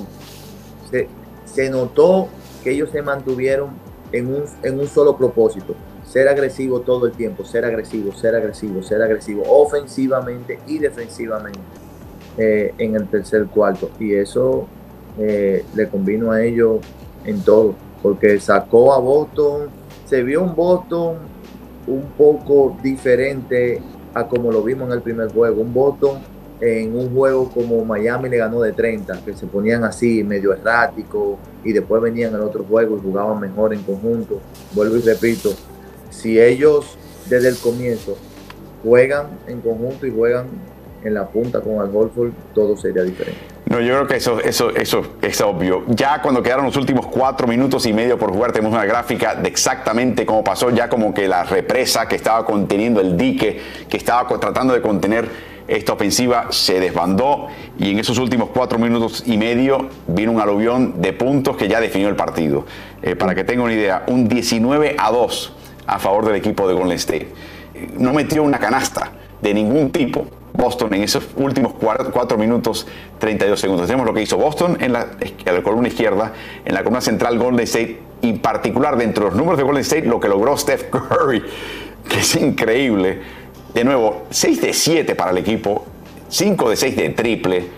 notó que ellos se mantuvieron en un solo propósito: ser agresivo todo el tiempo, ser agresivo, ofensivamente y defensivamente en el tercer cuarto. Y eso le convino a ellos en todo, porque sacó a Boston, se vio un Boston un poco diferente a como lo vimos en el primer juego. Un Boston en un juego como Miami le ganó de 30, que se ponían así medio erráticos y después venían al otro juego y jugaban mejor en conjunto. Vuelvo y repito, si ellos desde el comienzo juegan en conjunto y juegan en la punta con Al Horford, todo sería diferente. No, yo creo que eso es obvio. Ya cuando quedaron los últimos 4 minutos y medio por jugar, tenemos una gráfica de exactamente cómo pasó. Ya como que la represa que estaba conteniendo el dique, que estaba tratando de contener esta ofensiva, se desbandó. Y en esos últimos 4 minutos y medio vino un aluvión de puntos que ya definió el partido. Para que tenga una idea, un 19-2 a favor del equipo de Golden State. No metió una canasta de ningún tipo Boston en esos últimos 4 minutos 32 segundos. Tenemos lo que hizo Boston en la columna izquierda, en la columna central Golden State, y en particular dentro de los números de Golden State lo que logró Steph Curry, que es increíble. De nuevo, 6 de 7 para el equipo, 5 de 6 de triple,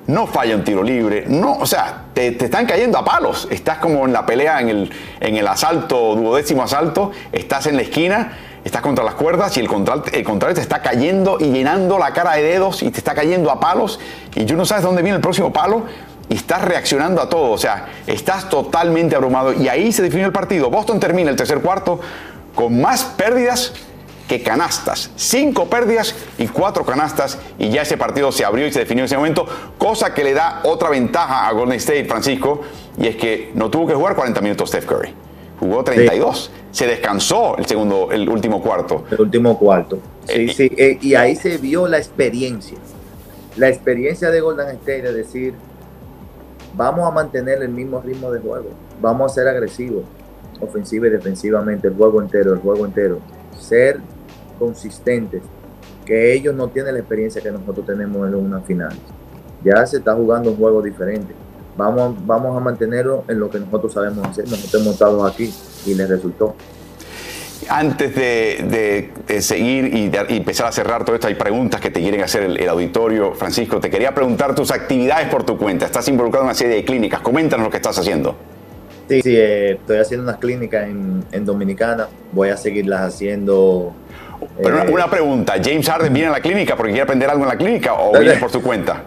no falla un tiro libre, no, o sea, te están cayendo a palos. Estás como en la pelea, en el asalto, 12º asalto, estás en la esquina, estás contra las cuerdas y el contrario te está cayendo y llenando la cara de dedos y te está cayendo a palos y tú no sabes dónde viene el próximo palo y estás reaccionando a todo, o sea, estás totalmente abrumado y ahí se definió el partido. Boston termina el tercer cuarto con más pérdidas que canastas, 5 pérdidas y 4 canastas y ya ese partido se abrió y se definió en ese momento, cosa que le da otra ventaja a Golden State, Francisco, y es que no tuvo que jugar 40 minutos Steph Curry, jugó 32, se descansó el último cuarto. El último cuarto, sí, y ahí se vio la experiencia de Golden State de decir, vamos a mantener el mismo ritmo de juego, vamos a ser agresivos, ofensiva y defensivamente, el juego entero, ser consistentes, que ellos no tienen la experiencia que nosotros tenemos en una final. Ya se está jugando un juego diferente. Vamos a mantenerlo en lo que nosotros sabemos hacer. Nosotros hemos estado aquí y les resultó. Antes de seguir y empezar a cerrar todo esto, hay preguntas que te quieren hacer el auditorio. Francisco, te quería preguntar tus actividades por tu cuenta. Estás involucrado en una serie de clínicas. Coméntanos lo que estás haciendo. Sí, estoy haciendo unas clínicas en Dominicana. Voy a seguirlas haciendo. Pero una pregunta, ¿James Harden viene a la clínica porque quiere aprender algo en la clínica o viene por su cuenta?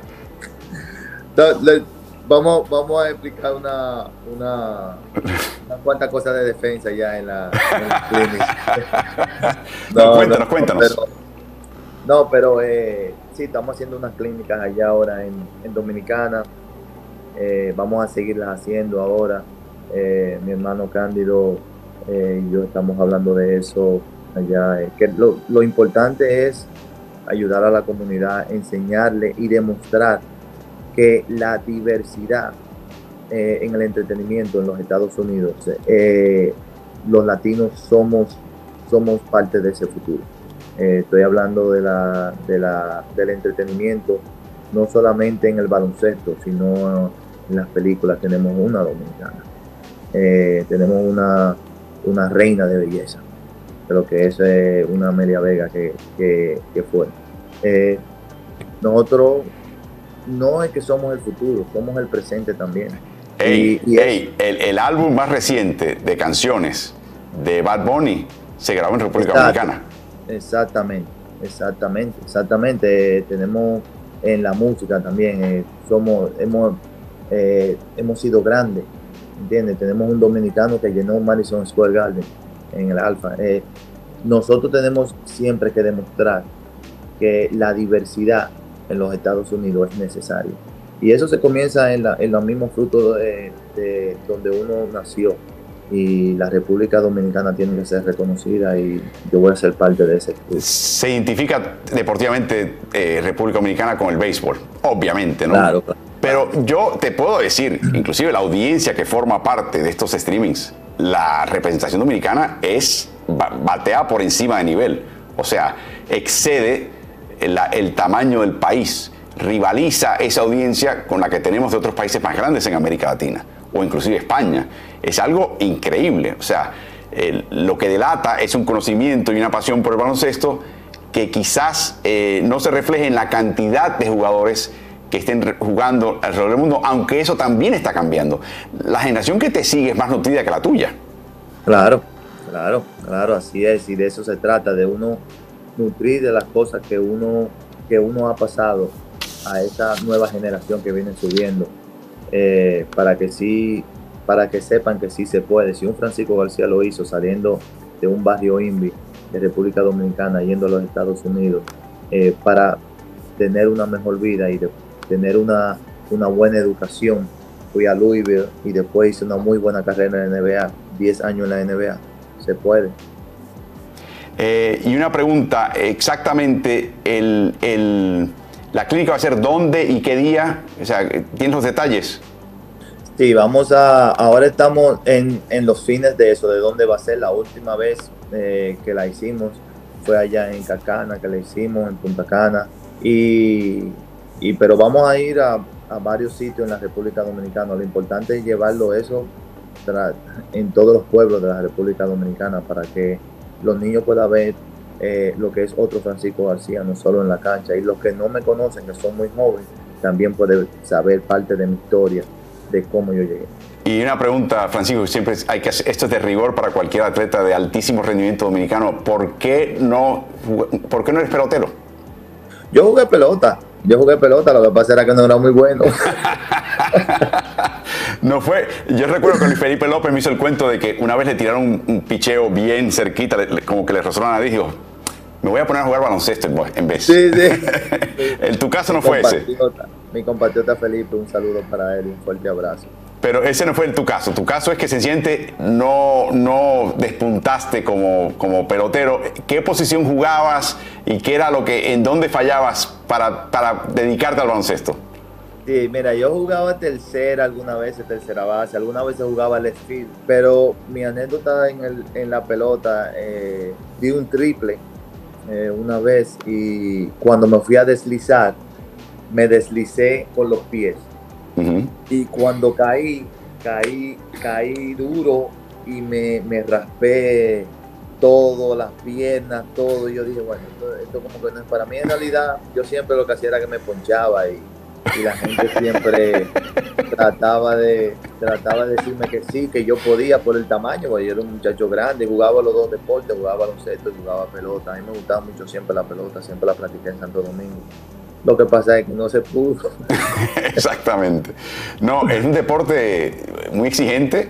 Vamos a explicar unas cuantas cosas de defensa ya en la clínica. Cuéntanos. Pero sí, estamos haciendo unas clínicas allá ahora en Dominicana. Vamos a seguirlas haciendo ahora. Mi hermano Cándido y yo estamos hablando de eso allá. Que lo importante es ayudar a la comunidad, enseñarle y demostrar que la diversidad en el entretenimiento en los Estados Unidos, los latinos somos parte de ese futuro. Estoy hablando del entretenimiento, no solamente en el baloncesto, sino en las películas. Tenemos una dominicana, tenemos una reina de belleza, pero que es una Amelia Vega que fue. Nosotros no es que somos el futuro, somos el presente también. El álbum más reciente de canciones de Bad Bunny se grabó en República Dominicana. Exactamente. Tenemos en la música también, hemos sido grandes, ¿entiendes? Tenemos un dominicano que llenó Madison Square Garden en el Alfa. Nosotros tenemos siempre que demostrar que la diversidad en los Estados Unidos es necesaria. Y eso se comienza en los mismos frutos de donde uno nació. Y la República Dominicana tiene que ser reconocida y yo voy a ser parte de ese club. Se identifica deportivamente República Dominicana con el béisbol, obviamente, ¿no? Claro. Pero yo te puedo decir, inclusive la audiencia que forma parte de estos streamings, la representación dominicana batea por encima de nivel. O sea, excede el tamaño del país, rivaliza esa audiencia con la que tenemos de otros países más grandes en América Latina o inclusive España. Es algo increíble. O sea, lo que delata es un conocimiento y una pasión por el baloncesto que quizás no se refleje en la cantidad de jugadores que estén jugando alrededor del mundo, aunque eso también está cambiando. La generación que te sigue es más nutrida que la tuya. Claro, así es, y de eso se trata, de uno nutrir de las cosas que uno ha pasado a esa nueva generación que viene subiendo, para que sepan que sí se puede. Si un Francisco García lo hizo saliendo de un barrio INVI de República Dominicana, yendo a los Estados Unidos, para tener una mejor vida y de tener una buena educación, fui a Louisville y después hice una muy buena carrera en la NBA, 10 años en la NBA, se puede. Y una pregunta, exactamente, la clínica va a ser dónde y qué día, o sea, ¿tienes los detalles? Sí, ahora estamos en los fines de eso, de dónde va a ser. La última vez que la hicimos fue allá en Cacana, que la hicimos en Punta Cana, pero vamos a ir a varios sitios en la República Dominicana. Lo importante es llevarlo eso en todos los pueblos de la República Dominicana para que los niños puedan ver lo que es otro Francisco García, no solo en la cancha. Y los que no me conocen, que son muy jóvenes, también puede saber parte de mi historia, de cómo yo llegué. Y una pregunta, Francisco, siempre hay que hacer, esto es de rigor para cualquier atleta de altísimo rendimiento dominicano. ¿Por qué no eres pelotero? Yo jugué pelota, lo que pasa era que no era muy bueno. No fue. Yo recuerdo que Luis Felipe López me hizo el cuento de que una vez le tiraron un picheo bien cerquita, como que le rozó la nariz, dijo, me voy a poner a jugar baloncesto en vez. Sí. En tu caso no fue ese. Mi compatriota Felipe, un saludo para él y un fuerte abrazo. Pero ese no fue tu caso. Tu caso es que sencillamente no despuntaste como pelotero. ¿Qué posición jugabas y qué era en dónde fallabas para dedicarte al baloncesto? Sí, mira, yo jugaba tercera algunas veces, tercera base, algunas veces jugaba left field, pero mi anécdota en la pelota, di un triple una vez y cuando me fui a deslizar, me deslicé con los pies. Uh-huh. Y cuando caí duro y me raspé todo, las piernas, todo. Y yo dije, bueno, esto como que no es para mí. En realidad, yo siempre lo que hacía era que me ponchaba y la gente siempre trataba de decirme que sí, que yo podía por el tamaño, porque yo era un muchacho grande, jugaba los dos deportes, jugaba baloncesto y jugaba pelota. A mí me gustaba mucho siempre la pelota, siempre la practiqué en Santo Domingo. Lo que pasa es que no se pudo. Exactamente. No, es un deporte muy exigente.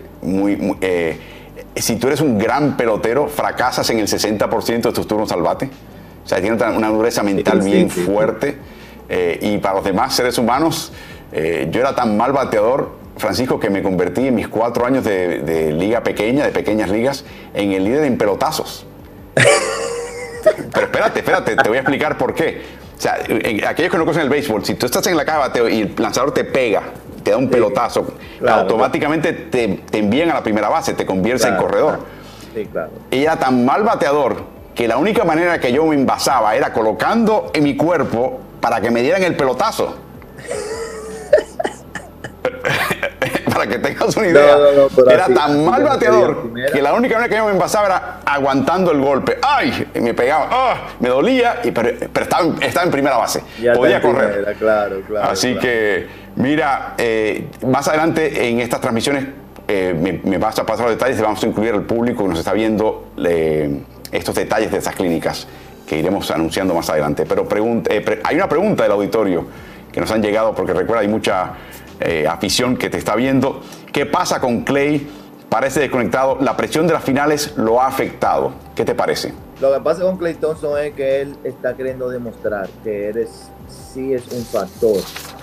Si tú eres un gran pelotero, fracasas en el 60% de tus turnos al bate. O sea, tiene una dureza mental bien fuerte. Y para los demás seres humanos, yo era tan mal bateador, Francisco, que me convertí en mis 4 años de liga pequeña, de pequeñas ligas, en el líder en pelotazos. Pero espérate, te voy a explicar por qué. O sea, aquellos que no conocen el béisbol, si tú estás en la caja de bateo y el lanzador te pega, te da un pelotazo, automáticamente te envían a la primera base, te conviertes en corredor. Sí, claro. Ella era tan mal bateador que la única manera que yo me envasaba era colocando en mi cuerpo para que me dieran el pelotazo. Para que tengas una idea. Era tan mal bateador que la única manera que yo me envasaba era aguantando el golpe. ¡Ay! Y me pegaba. Me dolía, pero estaba en primera base. Ya podía correr. Primera, claro. Así que, mira, más adelante en estas transmisiones me vas a pasar los detalles. Vamos a incluir al público que nos está viendo estos detalles de esas clínicas que iremos anunciando más adelante. Pero hay una pregunta del auditorio que nos han llegado, porque recuerda, hay mucha afición que te está viendo. ¿Qué pasa con Klay? Parece desconectado. La presión de las finales lo ha afectado. ¿Qué te parece? Lo que pasa con Klay Thompson es que él está queriendo demostrar que sí es un factor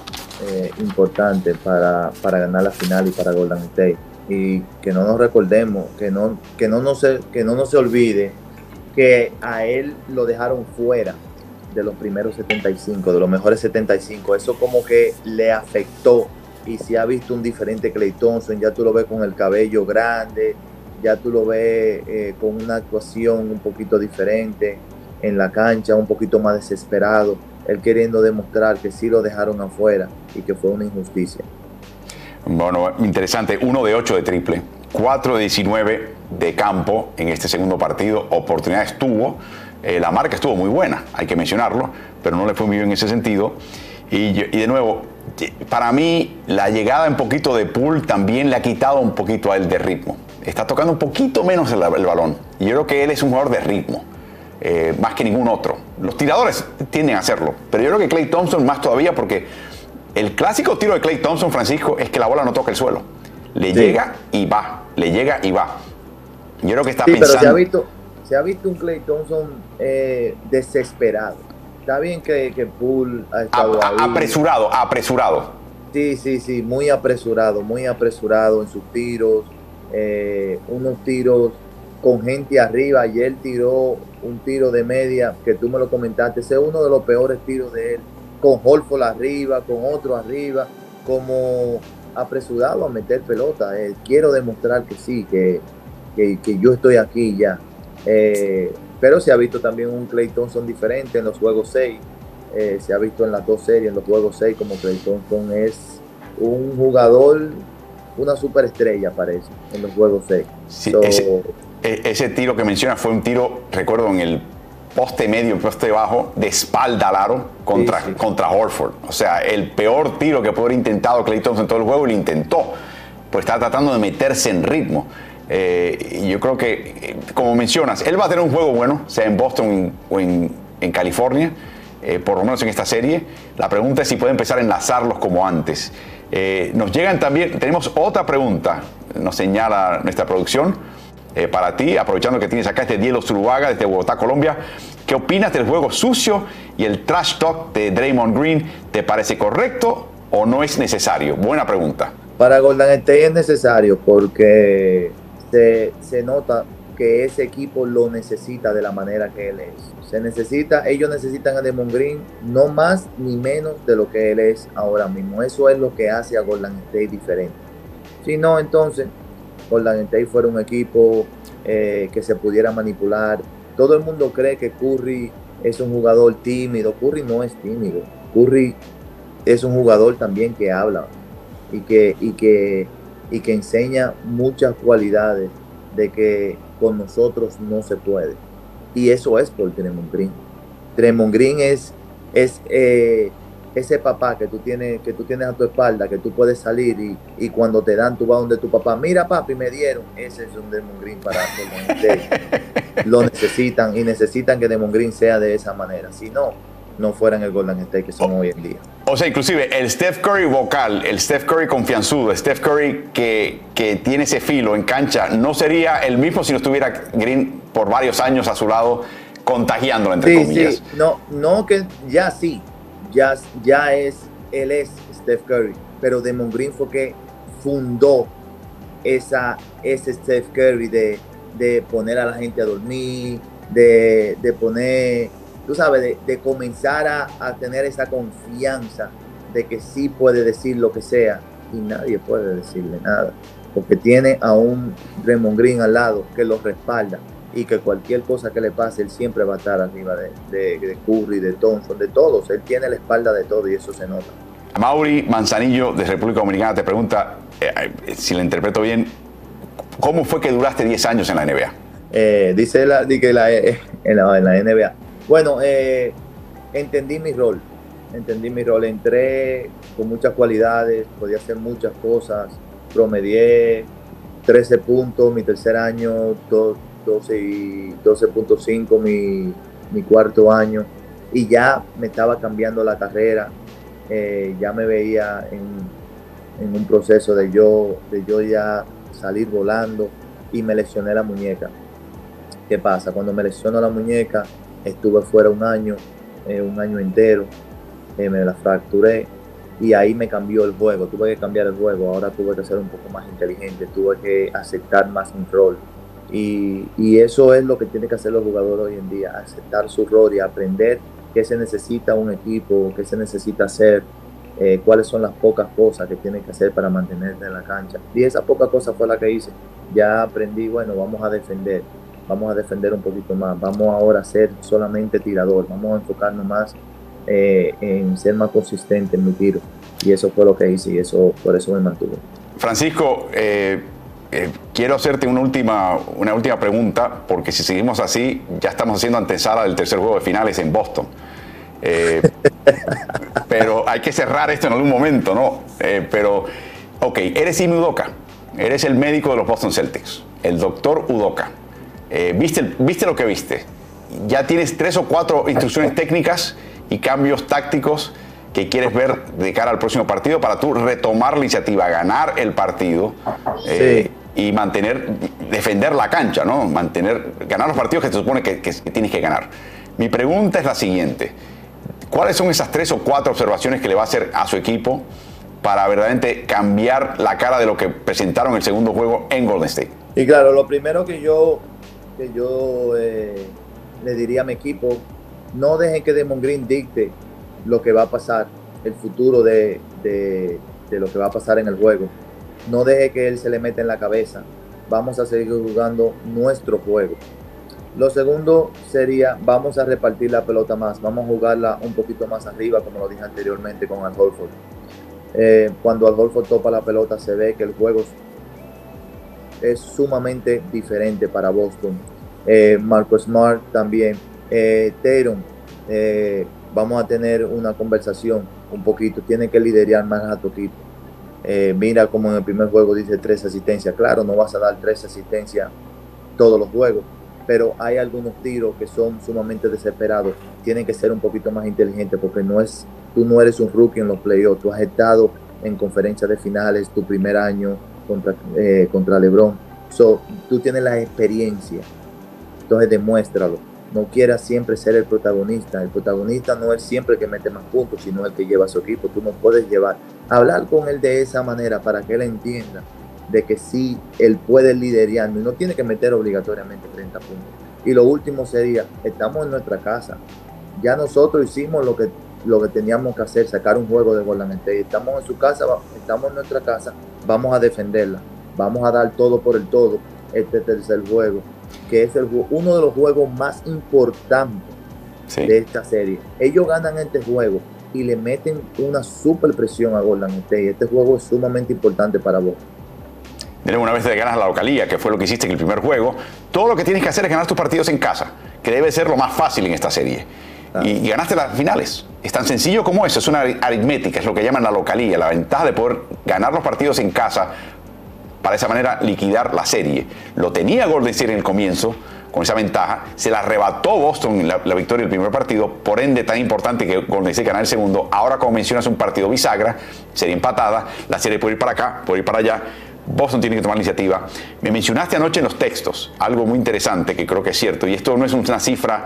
importante para ganar la final y para Golden State. Y que no nos recordemos, que no nos se olvide que a él lo dejaron fuera de los primeros 75, de los mejores 75. Eso como que le afectó y se ha visto un diferente Klay Thompson. Ya tú lo ves con el cabello grande, ya tú lo ves con una actuación un poquito diferente en la cancha, un poquito más desesperado, él queriendo demostrar que sí lo dejaron afuera y que fue una injusticia. Bueno, interesante. 1 de 8 de triple, 4 de 19 de campo en este segundo partido. Oportunidades tuvo. La marca estuvo muy buena, hay que mencionarlo, pero no le fue muy bien en ese sentido. Y de nuevo, para mí, la llegada un poquito de Poole también le ha quitado un poquito a él de ritmo. Está tocando un poquito menos el balón. Y yo creo que él es un jugador de ritmo, más que ningún otro. Los tiradores tienden a hacerlo, pero yo creo que Klay Thompson más todavía, porque el clásico tiro de Klay Thompson, Francisco, es que la bola no toca el suelo. Le llega y va, le llega y va. Yo creo que está pensando... Pero se ha visto un Klay Thompson desesperado. Está bien que Poole ha estado ahí. Apresurado. Sí, muy apresurado en sus tiros. Unos tiros con gente arriba. Ayer tiró un tiro de media, que tú me lo comentaste. Ese es uno de los peores tiros de él. Con Horford arriba, con otro arriba. Como apresurado a meter pelota. Quiero demostrar que sí, que yo estoy aquí ya. Pero se ha visto también un Klay Thompson diferente en los juegos 6. Se ha visto en las 2 series, en los juegos 6, como Klay Thompson es un jugador, una superestrella, parece, en los juegos 6. Sí, ese tiro que mencionas fue un tiro, recuerdo, en el poste medio y poste bajo de espalda al aro contra Horford. O sea, el peor tiro que pudo haber intentado Klay Thompson en todo el juego, lo intentó. Pues está tratando de meterse en ritmo. Y yo creo que, como mencionas, él va a tener un juego bueno, sea en Boston o en California, por lo menos en esta serie. La pregunta es si puede empezar a enlazarlos como antes. Nos llegan también, tenemos otra pregunta, nos señala nuestra producción, para ti, aprovechando que tienes acá este Diego Zuluaga desde Bogotá, Colombia. ¿Qué opinas del juego sucio y el trash talk de Draymond Green? ¿Te parece correcto o no es necesario? Buena pregunta. Para Golden State es necesario porque se nota que ese equipo lo necesita de la manera que él es. Ellos necesitan a Draymond Green no más ni menos de lo que él es ahora mismo. Eso es lo que hace a Golden State diferente. Si no, entonces Golden State fuera un equipo que se pudiera manipular. Todo el mundo cree que Curry es un jugador tímido. Curry no es tímido. Curry es un jugador también que habla y que enseña muchas cualidades de que con nosotros no se puede. Y eso es por Draymond Green. Draymond Green es ese papá que tú tienes a tu espalda, que tú puedes salir y cuando te dan, tú vas donde tu papá. Mira, papi, me dieron. Ese es un Draymond Green para Golden State. Lo necesitan y necesitan que Draymond Green sea de esa manera. Si no fueran el Golden State que son hoy en día. O sea, inclusive el Steph Curry vocal, el Steph Curry confianzudo, el Steph Curry que tiene ese filo en cancha, no sería el mismo si no estuviera Green por varios años a su lado contagiándolo, entre comillas. Sí. No que ya sí, él es Steph Curry, pero Draymond Green fue que fundó ese Steph Curry de poner a la gente a dormir, de poner, tú sabes, de comenzar a tener esa confianza de que sí puede decir lo que sea y nadie puede decirle nada, porque tiene a un Draymond Green al lado que lo respalda y que cualquier cosa que le pase, él siempre va a estar arriba de Curry, de Thompson, de todos. Él tiene la espalda de todo y eso se nota. Mauri Manzanillo de República Dominicana te pregunta, si le interpreto bien, ¿cómo fue que duraste 10 años en la NBA? Dice en la NBA. Bueno, entendí mi rol. Entré con muchas cualidades, podía hacer muchas cosas. Promedié 13 puntos mi tercer año, 12.5 mi cuarto año. Y ya me estaba cambiando la carrera. Ya me veía en un proceso de yo ya salir volando y me lesioné la muñeca. ¿Qué pasa? Cuando me lesionó la muñeca, estuve fuera un año entero, me la fracturé y ahí me cambió el juego. Tuve que cambiar el juego, ahora tuve que ser un poco más inteligente, tuve que aceptar más mi rol. Y eso es lo que tienen que hacer los jugadores hoy en día, aceptar su rol y aprender qué se necesita un equipo, qué se necesita hacer, cuáles son las pocas cosas que tienen que hacer para mantenerse en la cancha. Y esa poca cosa fue la que hice. Ya aprendí, bueno, vamos a defender un poquito más, vamos ahora a ser solamente tirador, vamos a enfocarnos más en ser más consistente en mi tiro. Y eso fue lo que hice y por eso me mantuve. Francisco, quiero hacerte una última pregunta, porque si seguimos así, ya estamos haciendo antesala del tercer juego de finales en Boston. Pero hay que cerrar esto en algún momento, ¿no? Ok, eres Ime Udoka, eres el médico de los Boston Celtics, el doctor Udoka. ¿Viste lo que viste? Ya tienes 3 o 4 instrucciones técnicas y cambios tácticos que quieres ver de cara al próximo partido para tú retomar la iniciativa, ganar el partido. Sí. Y defender la cancha, ¿no? Ganar los partidos que se supone que tienes que ganar. Mi pregunta es la siguiente: ¿cuáles son esas 3 o 4 observaciones que le va a hacer a su equipo para verdaderamente cambiar la cara de lo que presentaron en el segundo juego en Golden State? Y claro, lo primero que yo le diría a mi equipo: no dejen que Draymond Green dicte lo que va a pasar, el futuro de lo que va a pasar en el juego. No deje que él se le meta en la cabeza. Vamos a seguir jugando nuestro juego. Lo segundo sería, vamos a repartir la pelota más, vamos a jugarla un poquito más arriba, como lo dije anteriormente con Al Horford. Cuando Al Horford topa la pelota, se ve que el juego es sumamente diferente para Boston. Marcus Smart también Tatum, vamos a tener una conversación un poquito, tiene que liderar más a tu equipo. Mira como en el primer juego dice 3 asistencias, claro, no vas a dar 3 asistencias todos los juegos, pero hay algunos tiros que son sumamente desesperados, tienen que ser un poquito más inteligentes porque tú no eres un rookie en los playoffs, tú has estado en conferencias de finales tu primer año contra LeBron, tú tienes la experiencia, entonces demuéstralo. No quieras siempre ser el protagonista no es siempre el que mete más puntos, sino el que lleva a su equipo. Tú no puedes hablar con él de esa manera para que él entienda de que sí, él puede liderar y no tiene que meter obligatoriamente 30 puntos. Y lo último sería, estamos en nuestra casa, ya nosotros hicimos lo que teníamos que hacer, sacar un juego de Golden State. Estamos en su casa, estamos en nuestra casa, vamos a defenderla, vamos a dar todo por el todo este tercer juego, que es uno de los juegos más importantes de esta serie. Ellos ganan este juego y le meten una super presión a Golden State. Este juego es sumamente importante para vos. Una vez te ganas la localía, que fue lo que hiciste en el primer juego, todo lo que tienes que hacer es ganar tus partidos en casa, que debe ser lo más fácil en esta serie. Y ganaste las finales. Es tan sencillo como eso, es una aritmética, es lo que llaman la localía, la ventaja de poder ganar los partidos en casa para de esa manera liquidar la serie. Lo tenía Golden State en el comienzo, con esa ventaja, se la arrebató Boston en la victoria del primer partido, por ende tan importante que Golden State ganara el segundo. Ahora, como mencionas, un partido bisagra, serie empatada, la serie puede ir para acá, puede ir para allá, Boston tiene que tomar la iniciativa. Me mencionaste anoche en los textos algo muy interesante que creo que es cierto, y esto no es una cifra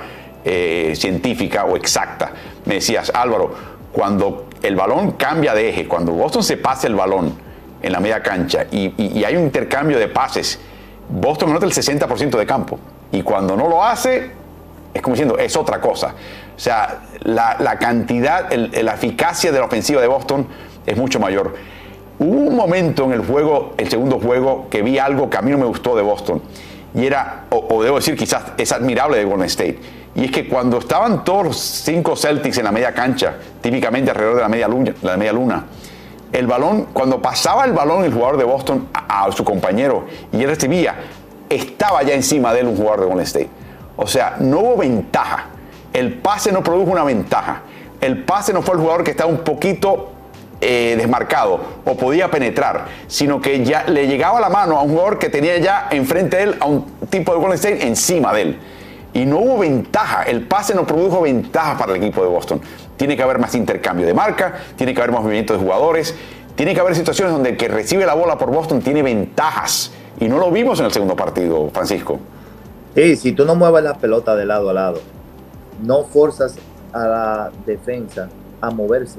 científica o exacta. Me decías, Álvaro, cuando el balón cambia de eje, cuando Boston se pasa el balón en la media cancha y hay un intercambio de pases, Boston anota el 60% de campo, y cuando no lo hace, es como diciendo, es otra cosa. O sea, la cantidad, la eficacia de la ofensiva de Boston es mucho mayor. Hubo un momento en el juego, el segundo juego, que vi algo que a mí no me gustó de Boston, y era, o debo decir, quizás es admirable de Golden State, y es que cuando estaban todos los 5 Celtics en la media cancha, típicamente alrededor de la media luna, el balón, cuando pasaba el balón el jugador de Boston a su compañero y él recibía, estaba ya encima de él un jugador de Golden State. O sea, no hubo ventaja. El pase no produjo una ventaja. El pase no fue el jugador que estaba un poquito desmarcado o podía penetrar, sino que ya le llegaba la mano a un jugador que tenía ya enfrente de él a un tipo de Golden State encima de él. Y no hubo ventaja. El pase no produjo ventaja para el equipo de Boston. Tiene que haber más intercambio de marca, tiene que haber más movimiento de jugadores, tiene que haber situaciones donde el que recibe la bola por Boston tiene ventajas. Y no lo vimos en el segundo partido, Francisco. Sí, si tú no mueves la pelota de lado a lado, no forzas a la defensa a moverse.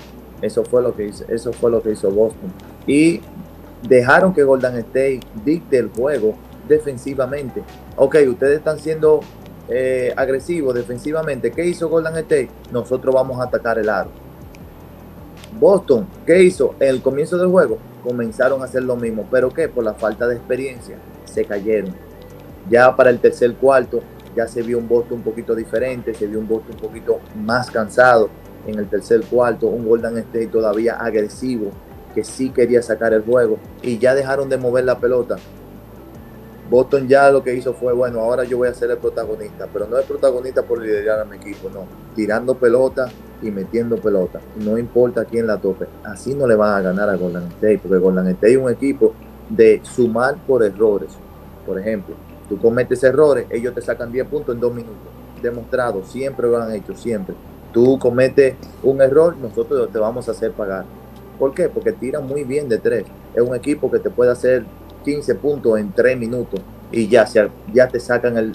Eso fue lo que hizo Boston. Y dejaron que Golden State dicte el juego defensivamente. Ok, ustedes están siendo agresivos defensivamente. ¿Qué hizo Golden State? Nosotros vamos a atacar el aro. Boston, ¿qué hizo? En el comienzo del juego comenzaron a hacer lo mismo. ¿Pero qué? Por la falta de experiencia se cayeron. Ya para el tercer cuarto ya se vio un Boston un poquito diferente, se vio un Boston un poquito más cansado en el tercer cuarto, un Golden State todavía agresivo, que sí quería sacar el juego, y ya dejaron de mover la pelota. Boston ya lo que hizo fue, bueno, ahora yo voy a ser el protagonista, pero no el protagonista por liderar a mi equipo, no, tirando pelota y metiendo pelota, no importa quién la toque. Así no le van a ganar a Golden State, porque Golden State es un equipo de sumar por errores. Por ejemplo, tú cometes errores, ellos te sacan 10 puntos en 2 minutos, demostrado, siempre lo han hecho, siempre. Tú cometes un error, nosotros te vamos a hacer pagar. ¿Por qué? Porque tiran muy bien de 3. Es un equipo que te puede hacer 15 puntos en 3 minutos y ya te sacan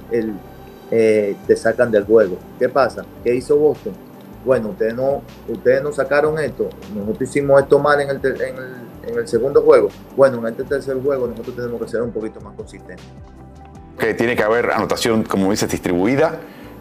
te sacan del juego. ¿Qué pasa? ¿Qué hizo Boston? Bueno, ustedes no sacaron esto, nosotros hicimos esto mal en el segundo juego. Bueno, en este tercer juego nosotros tenemos que ser un poquito más consistentes. Que tiene que haber anotación, como dices, distribuida.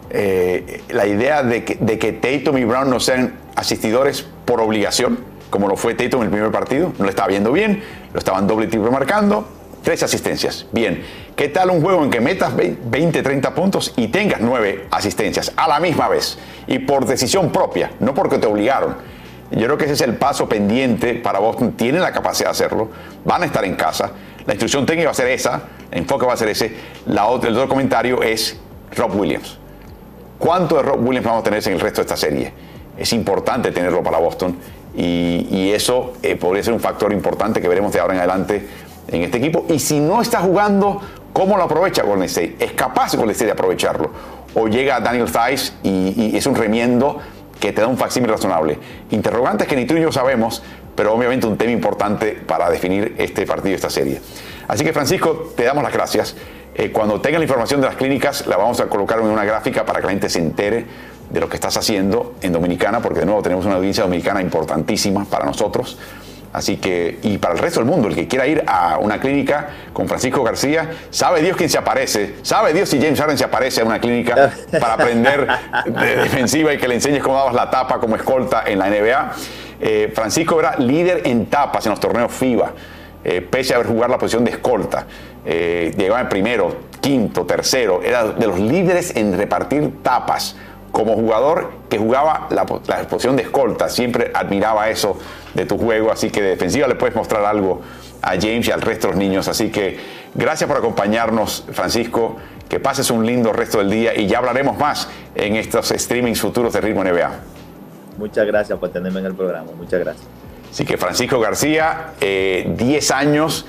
La idea de que Tatum y Brown no sean asistidores por obligación, como lo fue Tatum en el primer partido, no le estaba viendo bien, lo estaban doble y triple marcando, 3 asistencias. Bien, ¿qué tal un juego en que metas 20, 30 puntos y tengas 9 asistencias a la misma vez? Y por decisión propia, no porque te obligaron. Yo creo que ese es el paso pendiente para Boston. Tienen la capacidad de hacerlo, van a estar en casa. La instrucción técnica va a ser esa, el enfoque va a ser ese. El otro comentario es Rob Williams. ¿Cuánto de Rob Williams vamos a tener en el resto de esta serie? Es importante tenerlo para Boston y eso podría ser un factor importante que veremos de ahora en adelante en este equipo. Y si no está jugando, ¿cómo lo aprovecha Golden State? ¿Es capaz Golden State de aprovecharlo? ¿O llega Daniel Theis y es un remiendo que te da un facsímil razonable? Interrogantes que ni tú ni yo sabemos, pero obviamente un tema importante para definir este partido, esta serie. Así que, Francisco, te damos las gracias. Cuando tengan la información de las clínicas, la vamos a colocar en una gráfica para que la gente se entere de lo que estás haciendo en Dominicana, porque de nuevo tenemos una audiencia dominicana importantísima para nosotros. Así que, y para el resto del mundo, el que quiera ir a una clínica con Francisco García, sabe Dios quién se aparece, sabe Dios si James Harden se aparece a una clínica para aprender de defensiva y que le enseñes cómo dabas la tapa como escolta en la NBA. Francisco era líder en tapas en los torneos FIBA, pese a haber jugado la posición de escolta. Llegaba en primero, quinto, tercero, era de los líderes en repartir tapas. Como jugador que jugaba la posición de escolta, siempre admiraba eso de tu juego, así que de defensiva le puedes mostrar algo a James y al resto de los niños. Así que gracias por acompañarnos, Francisco, que pases un lindo resto del día y ya hablaremos más en estos streamings futuros de Ritmo NBA. Muchas gracias por tenerme en el programa, muchas gracias. Así que Francisco García, 10 años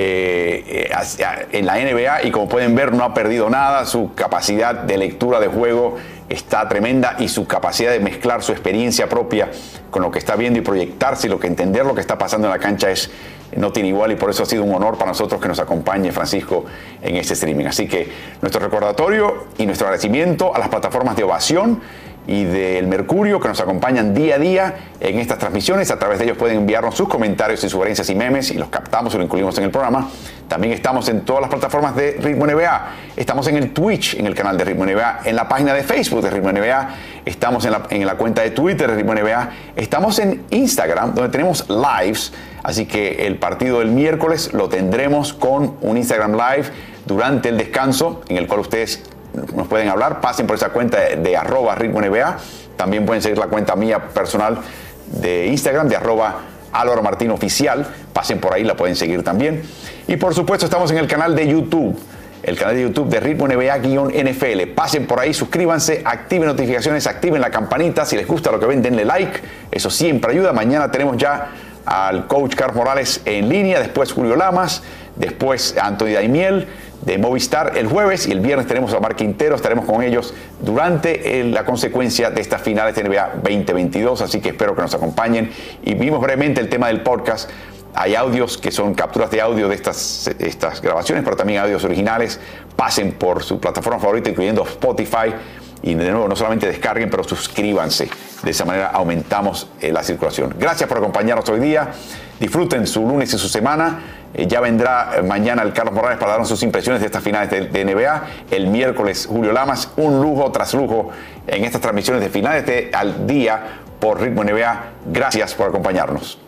en la NBA y como pueden ver no ha perdido nada, su capacidad de lectura de juego está tremenda y su capacidad de mezclar su experiencia propia con lo que está viendo y proyectarse y entender lo que está pasando en la cancha no tiene igual, y por eso ha sido un honor para nosotros que nos acompañe Francisco en este streaming. Así que nuestro recordatorio y nuestro agradecimiento a las plataformas de Ovación y del Mercurio que nos acompañan día a día en estas transmisiones. A través de ellos pueden enviarnos sus comentarios y sugerencias y memes y los captamos y los incluimos en el programa. También estamos en todas las plataformas de Ritmo NBA. Estamos en el Twitch, en el canal de Ritmo NBA, en la página de Facebook de Ritmo NBA. Estamos en la cuenta de Twitter de Ritmo NBA. Estamos en Instagram, donde tenemos lives. Así que el partido del miércoles lo tendremos con un Instagram Live durante el descanso, en el cual ustedes nos pueden hablar. Pasen por esa cuenta de @RitmoNBA. También pueden seguir la cuenta mía personal de Instagram de @Álvaro Martín Oficial. Pasen por ahí, la pueden seguir también. Y por supuesto estamos en el canal de YouTube. El canal de YouTube de Ritmo NBA-NFL. Pasen por ahí, suscríbanse, activen notificaciones, activen la campanita. Si les gusta lo que ven, denle like. Eso siempre ayuda. Mañana tenemos ya al coach Carlos Morales en línea, después Julio Lamas, después Anthony Daimiel de Movistar el juevis, y el viernes tenemos a Marc Quintero. Estaremos con ellos durante la consecuencia de estas finales de NBA 2022, así que espero que nos acompañen. Y vimos brevemente el tema del podcast. Hay audios que son capturas de audio de estas grabaciones, pero también audios originales. Pasen por su plataforma favorita, incluyendo Spotify, y de nuevo no solamente descarguen, pero suscríbanse. De esa manera aumentamos la circulación. Gracias por acompañarnos hoy día. Disfruten su lunes y su semana. Ya vendrá mañana el Carlos Morales para darnos sus impresiones de estas finales de NBA. El miércoles Julio Lamas, un lujo tras lujo en estas transmisiones de finales al día por Ritmo NBA. Gracias por acompañarnos.